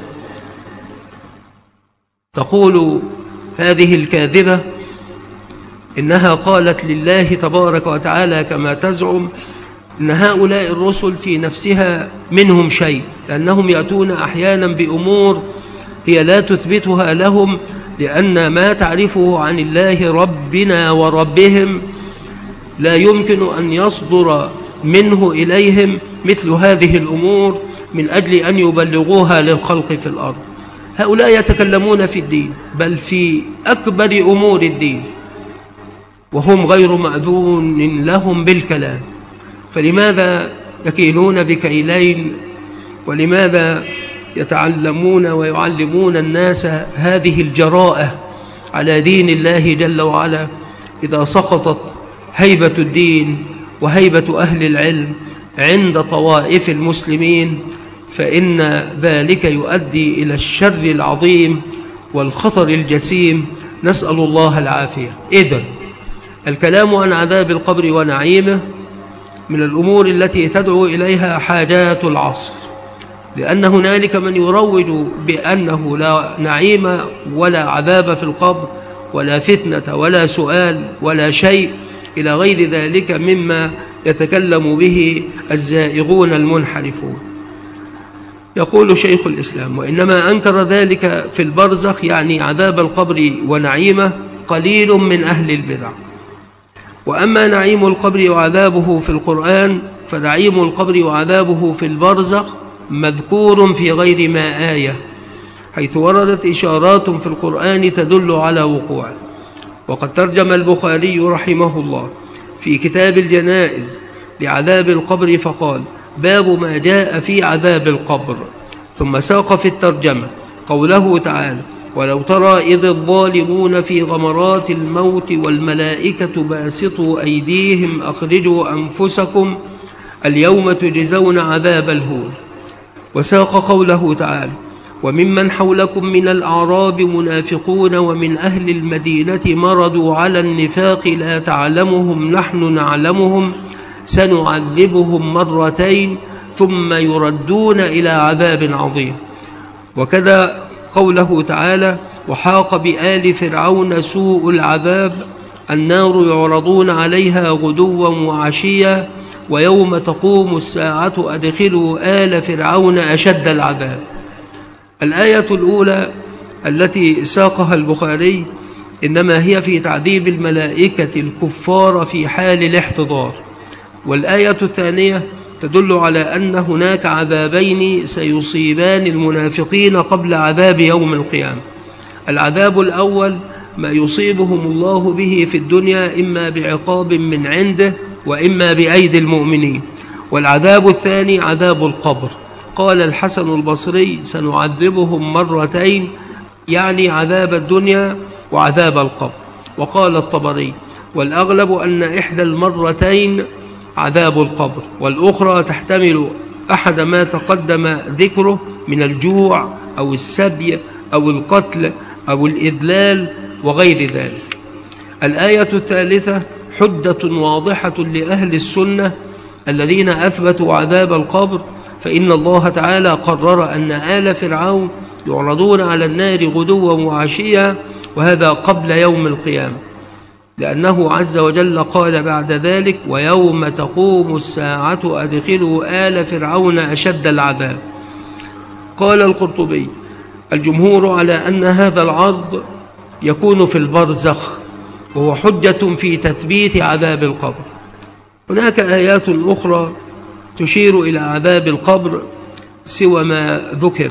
تقول هذه الكاذبة إنها قالت لله تبارك وتعالى كما تزعم إن هؤلاء الرسل في نفسها منهم شيء، لأنهم يأتون أحيانا بأمور هي لا تثبتها لهم، لأن ما تعرفه عن الله ربنا وربهم لا يمكن أن يصدر منه إليهم مثل هذه الأمور من أجل أن يبلغوها للخلق في الأرض. هؤلاء يتكلمون في الدين، بل في أكبر أمور الدين، وهم غير مأذون لهم بالكلام. فلماذا يكيلون بكيلين؟ ولماذا يتعلمون ويعلمون الناس هذه الجراءة على دين الله جل وعلا إذا سقطت هيبة الدين وهيبة أهل العلم عند طوائف المسلمين؟ فإن ذلك يؤدي إلى الشر العظيم والخطر الجسيم، نسأل الله العافية. إذن الكلام عن عذاب القبر ونعيمه من الأمور التي تدعو إليها حاجات العصر، لأن هنالك من يروج بأنه لا نعيم ولا عذاب في القبر ولا فتنة ولا سؤال ولا شيء إلى غير ذلك مما يتكلم به الزائغون المنحرفون. يقول شيخ الإسلام: وإنما أنكر ذلك في البرزخ، يعني عذاب القبر ونعيمه، قليل من أهل البدع. وأما نعيم القبر وعذابه في القرآن فنعيم القبر وعذابه في البرزخ مذكور في غير ما آية، حيث وردت إشارات في القرآن تدل على وقوعه. وقد ترجم البخاري رحمه الله في كتاب الجنائز لعذاب القبر فقال: باب ما جاء في عذاب القبر، ثم ساق في الترجمة قوله تعالى: ولو ترى إذ الظالمون في غمرات الموت والملائكة باسطوا أيديهم أخرجوا أنفسكم اليوم تجزون عذاب الهون. وساق قوله تعالى: وممن حولكم من الأعراب منافقون ومن أهل المدينة مرضوا على النفاق لا تعلمهم نحن نعلمهم سنعذبهم مرتين ثم يردون إلى عذاب عظيم. وكذا قوله تعالى: وحاق بآل فرعون سوء العذاب النار يعرضون عليها غدوا وعشيا ويوم تقوم الساعة أدخلوا آل فرعون أشد العذاب. الآية الأولى التي ساقها البخاري إنما هي في تعذيب الملائكة الكفار في حال الاحتضار، والآية الثانية تدل على أن هناك عذابين سيصيبان المنافقين قبل عذاب يوم القيامة. العذاب الأول ما يصيبهم الله به في الدنيا إما بعقاب من عنده وإما بأيدي المؤمنين، والعذاب الثاني عذاب القبر. قال الحسن البصري: سنعذبهم مرتين يعني عذاب الدنيا وعذاب القبر. وقال الطبري: والأغلب أن إحدى المرتين عذاب القبر، والأخرى تحتمل أحد ما تقدم ذكره من الجوع أو السبي أو القتل أو الإذلال وغير ذلك. الآية الثالثة حجة واضحة لأهل السنة الذين أثبتوا عذاب القبر، فإن الله تعالى قرر أن آل فرعون يعرضون على النار غدوا وعشيا، وهذا قبل يوم القيامة، لأنه عز وجل قال بعد ذلك: ويوم تقوم الساعة أدخلوا آل فرعون أشد العذاب. قال القرطبي: الجمهور على أن هذا العرض يكون في البرزخ، وهو حجة في تثبيت عذاب القبر. هناك آيات أخرى تشير إلى عذاب القبر سوى ما ذكر.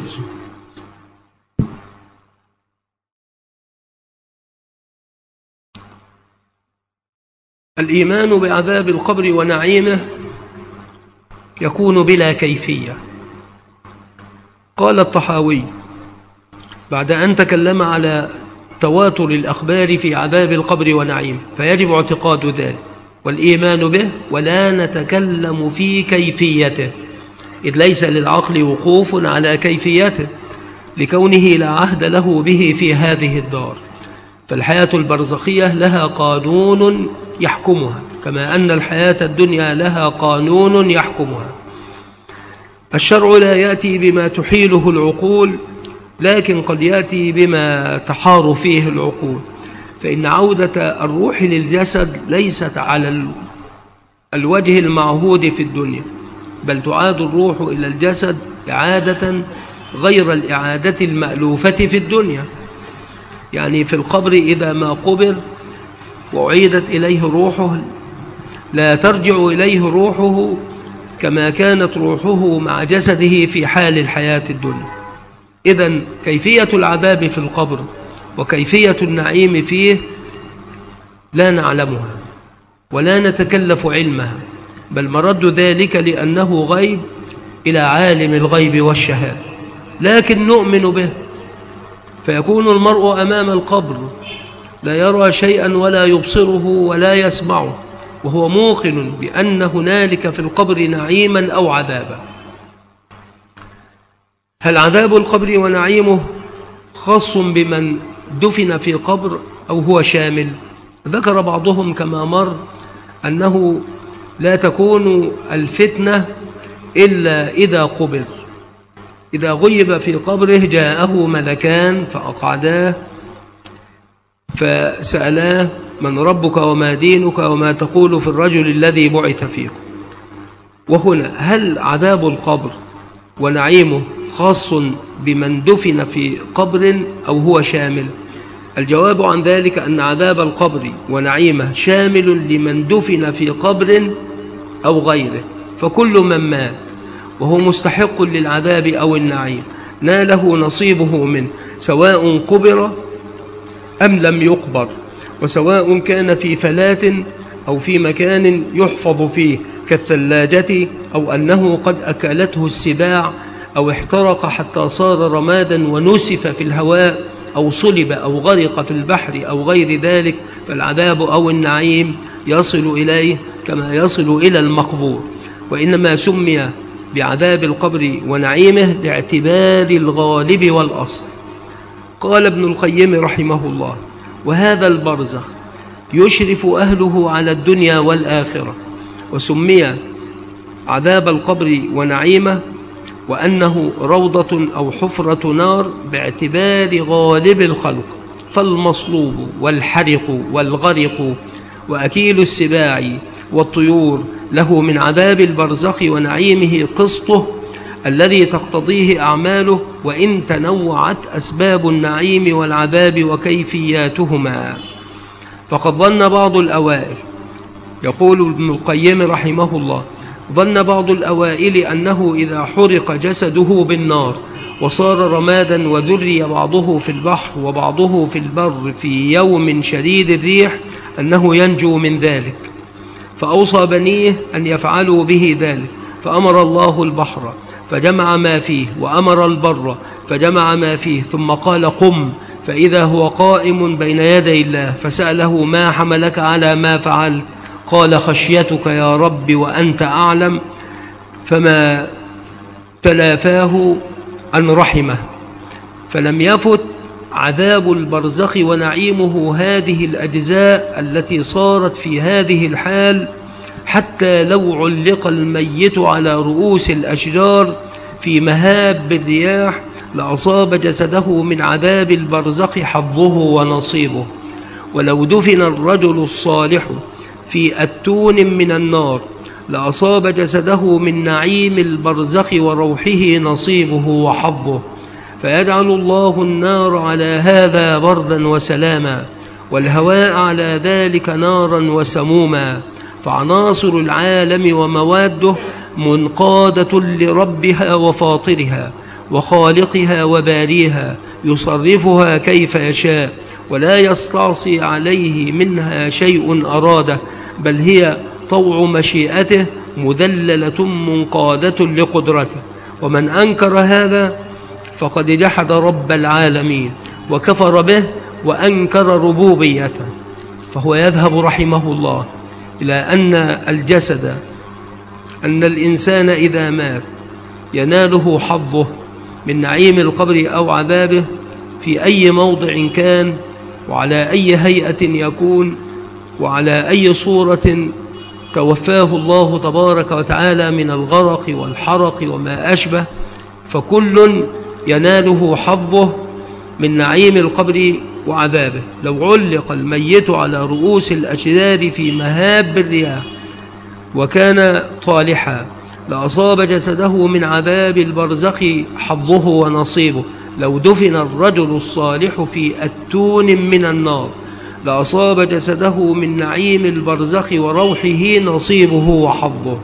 الإيمان بعذاب القبر ونعيمه يكون بلا كيفية. قال الطحاوي بعد أن تكلم على تواتر الأخبار في عذاب القبر ونعيمه: فيجب اعتقاد ذلك والإيمان به، ولا نتكلم في كيفيته، إذ ليس للعقل وقوف على كيفيته لكونه لا عهد له به في هذه الدار. فالحياة البرزخية لها قانون يحكمها، كما أن الحياة الدنيا لها قانون يحكمها. الشرع لا يأتي بما تحيله العقول، لكن قد يأتي بما تحار فيه العقول. فإن عودة الروح للجسد ليست على الوجه المعهود في الدنيا، بل تعاد الروح إلى الجسد إعادة غير الإعادة المألوفة في الدنيا. يعني في القبر إذا ما قبر وأعيدت إليه روحه لا ترجع إليه روحه كما كانت روحه مع جسده في حال الحياة الدنيا. إذن كيفية العذاب في القبر وكيفية النعيم فيه لا نعلمها ولا نتكلف علمها، بل مرد ذلك لأنه غيب إلى عالم الغيب والشهادة، لكن نؤمن به. فيكون المرء أمام القبر لا يرى شيئا ولا يبصره ولا يسمعه، وهو موقن بأن هنالك في القبر نعيما أو عذابا. هل عذاب القبر ونعيمه خاص بمن دفن في قبر أو هو شامل؟ ذكر بعضهم كما مر أنه لا تكون الفتنة إلا إذا قبر. إذا غيب في قبره جاءه ملكان فأقعداه فسألاه: من ربك وما دينك وما تقول في الرجل الذي بعث فيكم؟ وهنا هل عذاب القبر ونعيمه خاص بمن دفن في قبر أو هو شامل؟ الجواب عن ذلك أن عذاب القبر ونعيمه شامل لمن دفن في قبر أو غيره، فكل من مات وهو مستحق للعذاب أو النعيم ناله نصيبه منه، سواء قبر أم لم يقبر، وسواء كان في فلاة أو في مكان يحفظ فيه كالثلاجة، أو أنه قد أكلته السباع، أو احترق حتى صار رمادا ونسف في الهواء، أو صلب أو غرق في البحر أو غير ذلك، فالعذاب أو النعيم يصل إليه كما يصل إلى المقبور. وإنما سمي بعذاب القبر ونعيمه لاعتبار الغالب والأصل. قال ابن القيم رحمه الله: وهذا البرزخ يشرف أهله على الدنيا والآخرة، وسمي عذاب القبر ونعيمه وأنه روضة أو حفرة نار باعتبار غالب الخلق، فالمصلوب والحرق والغرق وأكيل السباع والطيور له من عذاب البرزخ ونعيمه قسطه الذي تقتضيه أعماله، وإن تنوعت أسباب النعيم والعذاب وكيفياتهما. فقد ظن بعض الأوائل، يقول ابن القيم رحمه الله، ظن بعض الأوائل أنه إذا حرق جسده بالنار وصار رمادا وذري بعضه في البحر وبعضه في البر في يوم شديد الريح أنه ينجو من ذلك، فأوصى بنيه أن يفعلوا به ذلك، فأمر الله البحر فجمع ما فيه، وأمر البر فجمع ما فيه، ثم قال: قم فإذا هو قائم بين يدي الله فسأله: ما حملك على ما فعلت؟ قال: خشيتك يا رب وأنت أعلم. فما تلافاه أن رحمه، فلم يفت عذاب البرزخ ونعيمه هذه الأجزاء التي صارت في هذه الحال، حتى لو علق الميت على رؤوس الأشجار في مهاب الرياح لأصاب جسده من عذاب البرزخ حظه ونصيبه. ولو دفن الرجل الصالح في أتون من النار لأصاب جسده من نعيم البرزخ وروحه نصيبه وحظه. فيجعل الله النار على هذا بردا وسلاما، والهواء على ذلك نارا وسموما، فعناصر العالم ومواده منقادة لربها وفاطرها وخالقها وباريها، يصرفها كيف يشاء، ولا يستعصي عليه منها شيء أراده، بل هي طوع مشيئته مذللة منقادة لقدرته. ومن أنكر هذا فقد جحد رب العالمين وكفر به وأنكر ربوبيته. فهو يذهب رحمه الله إلى أن الجسد، أن الإنسان إذا مات يناله حظه من نعيم القبر أو عذابه في أي موضع كان، وعلى أي هيئة يكون، وعلى أي صورة توفاه الله تبارك وتعالى من الغرق والحرق وما أشبه، فكل يناله حظه من نعيم القبر وعذابه. لو علق الميت على رؤوس الأشجار في مهاب الرياح وكان طالحا لأصاب جسده من عذاب البرزخ حظه ونصيبه. لو دفن الرجل الصالح في أتون من النار لأصاب جسده من نعيم البرزخ وروحه نصيبه وحظه.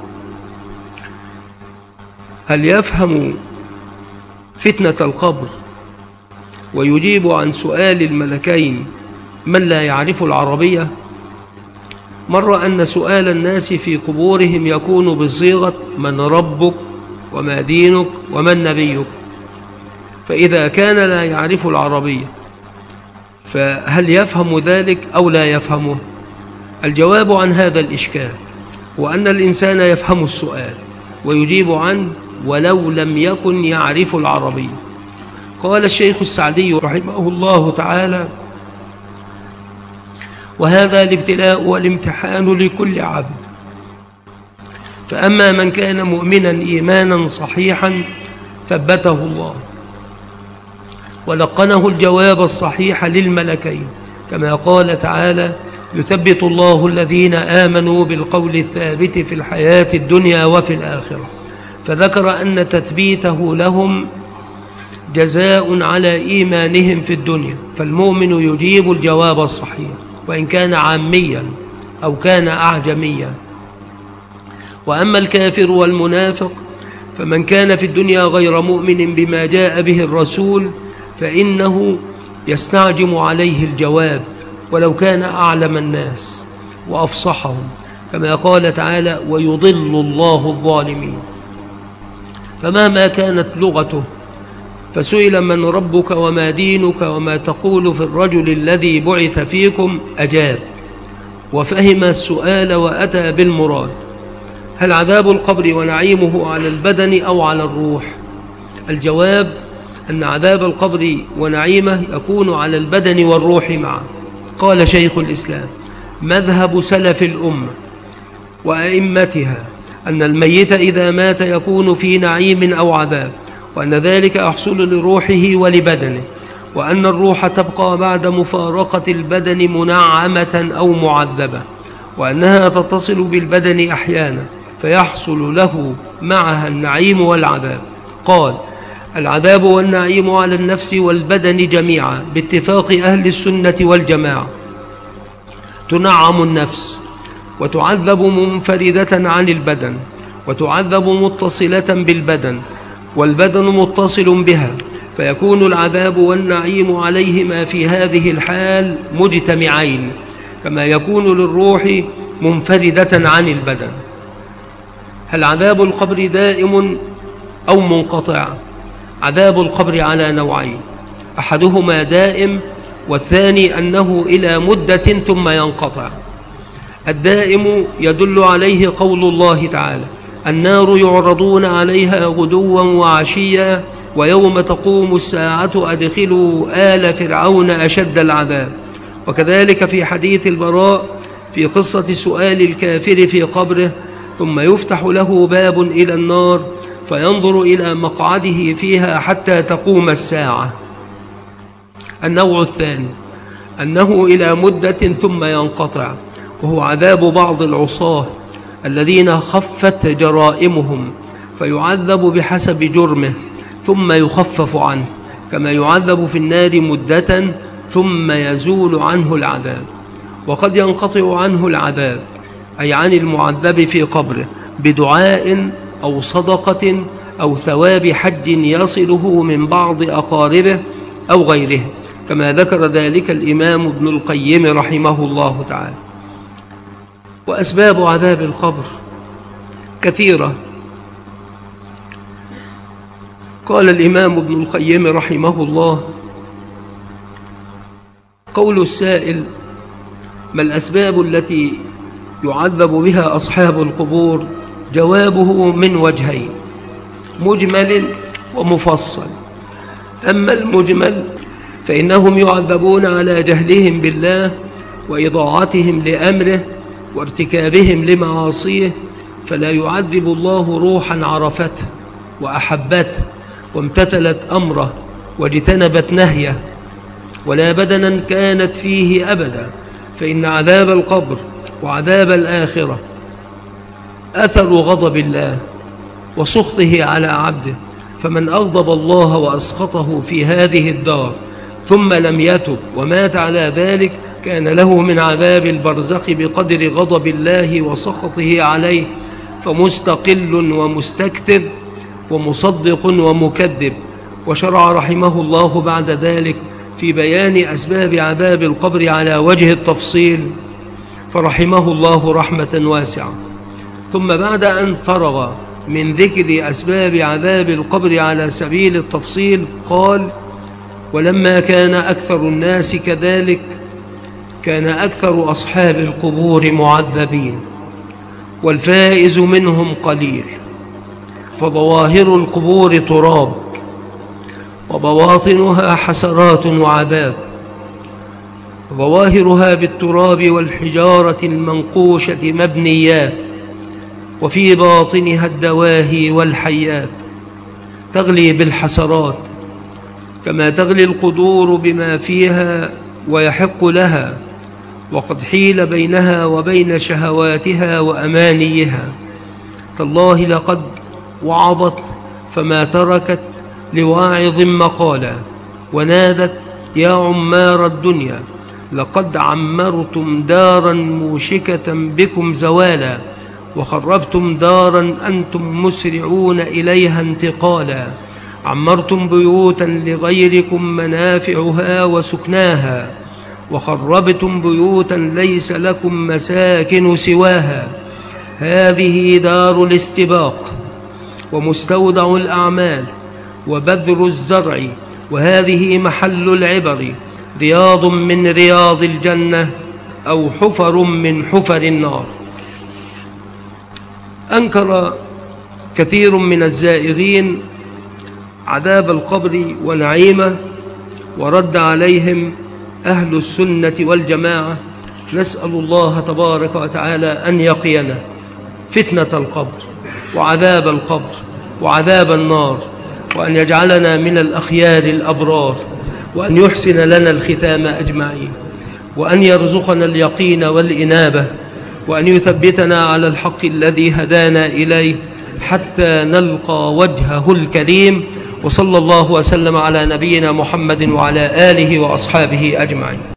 هل يفهم فتنة القبر ويجيب عن سؤال الملكين من لا يعرف العربية؟ مر أن سؤال الناس في قبورهم يكون بصيغة: من ربك وما دينك ومن نبيك؟ فإذا كان لا يعرف العربية فهل يفهم ذلك أو لا يفهمه؟ الجواب عن هذا الإشكال وأن الإنسان يفهم السؤال ويجيب عنه ولو لم يكن يعرف العربية. قال الشيخ السعدي رحمه الله تعالى: وهذا الابتلاء والامتحان لكل عبد، فأما من كان مؤمنا إيمانا صحيحا ثبته الله ولقنه الجواب الصحيح للملكين، كما قال تعالى: يثبت الله الذين آمنوا بالقول الثابت في الحياة الدنيا وفي الآخرة. فذكر أن تثبيته لهم جزاء على إيمانهم في الدنيا، فالمؤمن يجيب الجواب الصحيح وإن كان عاميا أو كان أعجميا. وأما الكافر والمنافق فمن كان في الدنيا غير مؤمن بما جاء به الرسول فإنه يستعجم عليه الجواب ولو كان أعلم الناس وأفصحهم، كما قال تعالى: ويضل الله الظالمين. فمهما كانت لغته فسئل: من ربك وما دينك وما تقول في الرجل الذي بعث فيكم؟ أجاب وفهم السؤال وأتى بالمراد. هل عذاب القبر ونعيمه على البدن أو على الروح؟ الجواب أن عذاب القبر ونعيمه يكون على البدن والروح معا. قال شيخ الإسلام: مذهب سلف الأمة وأئمتها أن الميت إذا مات يكون في نعيم أو عذاب، وأن ذلك يحصل لروحه ولبدنه، وأن الروح تبقى بعد مفارقة البدن منعمة أو معذبة، وأنها تتصل بالبدن أحيانا فيحصل له معها النعيم والعذاب. قال: العذاب والنعيم على النفس والبدن جميعا باتفاق أهل السنة والجماعة. تنعم النفس وتعذب منفردة عن البدن، وتعذب متصلة بالبدن، والبدن متصل بها، فيكون العذاب والنعيم عليهما في هذه الحال مجتمعين، كما يكون للروح منفردة عن البدن. هل عذاب القبر دائم أو منقطع؟ عذاب القبر على نوعين: أحدهما دائم والثاني أنه إلى مدة ثم ينقطع. الدائم يدل عليه قول الله تعالى: النار يعرضون عليها غدوا وعشيا ويوم تقوم الساعة أدخلوا آل فرعون أشد العذاب. وكذلك في حديث البراء في قصة سؤال الكافر في قبره: ثم يفتح له باب إلى النار فينظر إلى مقعده فيها حتى تقوم الساعة. النوع الثاني أنه إلى مدة ثم ينقطع، وهو عذاب بعض العصاة الذين خفت جرائمهم، فيعذب بحسب جرمه ثم يخفف عنه، كما يعذب في النار مدة ثم يزول عنه العذاب. وقد ينقطع عنه العذاب، أي عن المعذب في قبره، بدعاء أو صدقة أو ثواب حج يصله من بعض أقاربه أو غيره، كما ذكر ذلك الإمام ابن القيم رحمه الله تعالى. وأسباب عذاب القبر كثيرة. قال الإمام ابن القيم رحمه الله: قول السائل: ما الأسباب التي يعذب بها أصحاب القبور؟ جوابه من وجهين: مجمل ومفصل. أما المجمل فإنهم يعذبون على جهلهم بالله وإضاعتهم لأمره وارتكابهم لمعاصيه، فلا يعذب الله روحا عرفته وأحبته وامتثلت أمره واجتنبت نهيه، ولا بدنا كانت فيه أبدا، فإن عذاب القبر وعذاب الآخرة أثر غضب الله وسخطه على عبده، فمن أغضب الله وأسخطه في هذه الدار ثم لم يتب ومات على ذلك كان له من عذاب البرزخ بقدر غضب الله وسخطه عليه، فمستقل ومستكثر ومصدق ومكذب. وشرع رحمه الله بعد ذلك في بيان أسباب عذاب القبر على وجه التفصيل، فرحمه الله رحمة واسعة. ثم بعد أن فرغ من ذكر أسباب عذاب القبر على سبيل التفصيل قال: ولما كان أكثر الناس كذلك كان أكثر أصحاب القبور معذبين، والفائز منهم قليل، فظواهر القبور تراب وبواطنها حسرات وعذاب، ظواهرها بالتراب والحجارة المنقوشة مبنيات، وفي باطنها الدواهي والحيات تغلي بالحسرات، كما تغلي القدور بما فيها ويحق لها، وقد حيل بينها وبين شهواتها وأمانيها. تالله لقد وعظت فما تركت لواعظ مقالا، ونادت: يا عمار الدنيا لقد عمرتم دارا موشكة بكم زوالا، وخربتم دارا أنتم مسرعون إليها انتقالا، عمرتم بيوتا لغيركم منافعها وسكناها، وخربتم بيوتا ليس لكم مساكن سواها. هذه دار الاستباق ومستودع الأعمال وبذر الزرع، وهذه محل العبر، رياض من رياض الجنة أو حفر من حفر النار. أنكر كثير من الزائغين عذاب القبر ونعيمه، ورد عليهم أهل السنة والجماعة. نسأل الله تبارك وتعالى أن يقينا فتنة القبر وعذاب القبر وعذاب النار، وأن يجعلنا من الأخيار الأبرار، وأن يحسن لنا الختام أجمعين، وأن يرزقنا اليقين والإنابة، وأن يثبتنا على الحق الذي هدانا إليه حتى نلقى وجهه الكريم. وصلى الله وسلم على نبينا محمد وعلى آله وأصحابه أجمعين.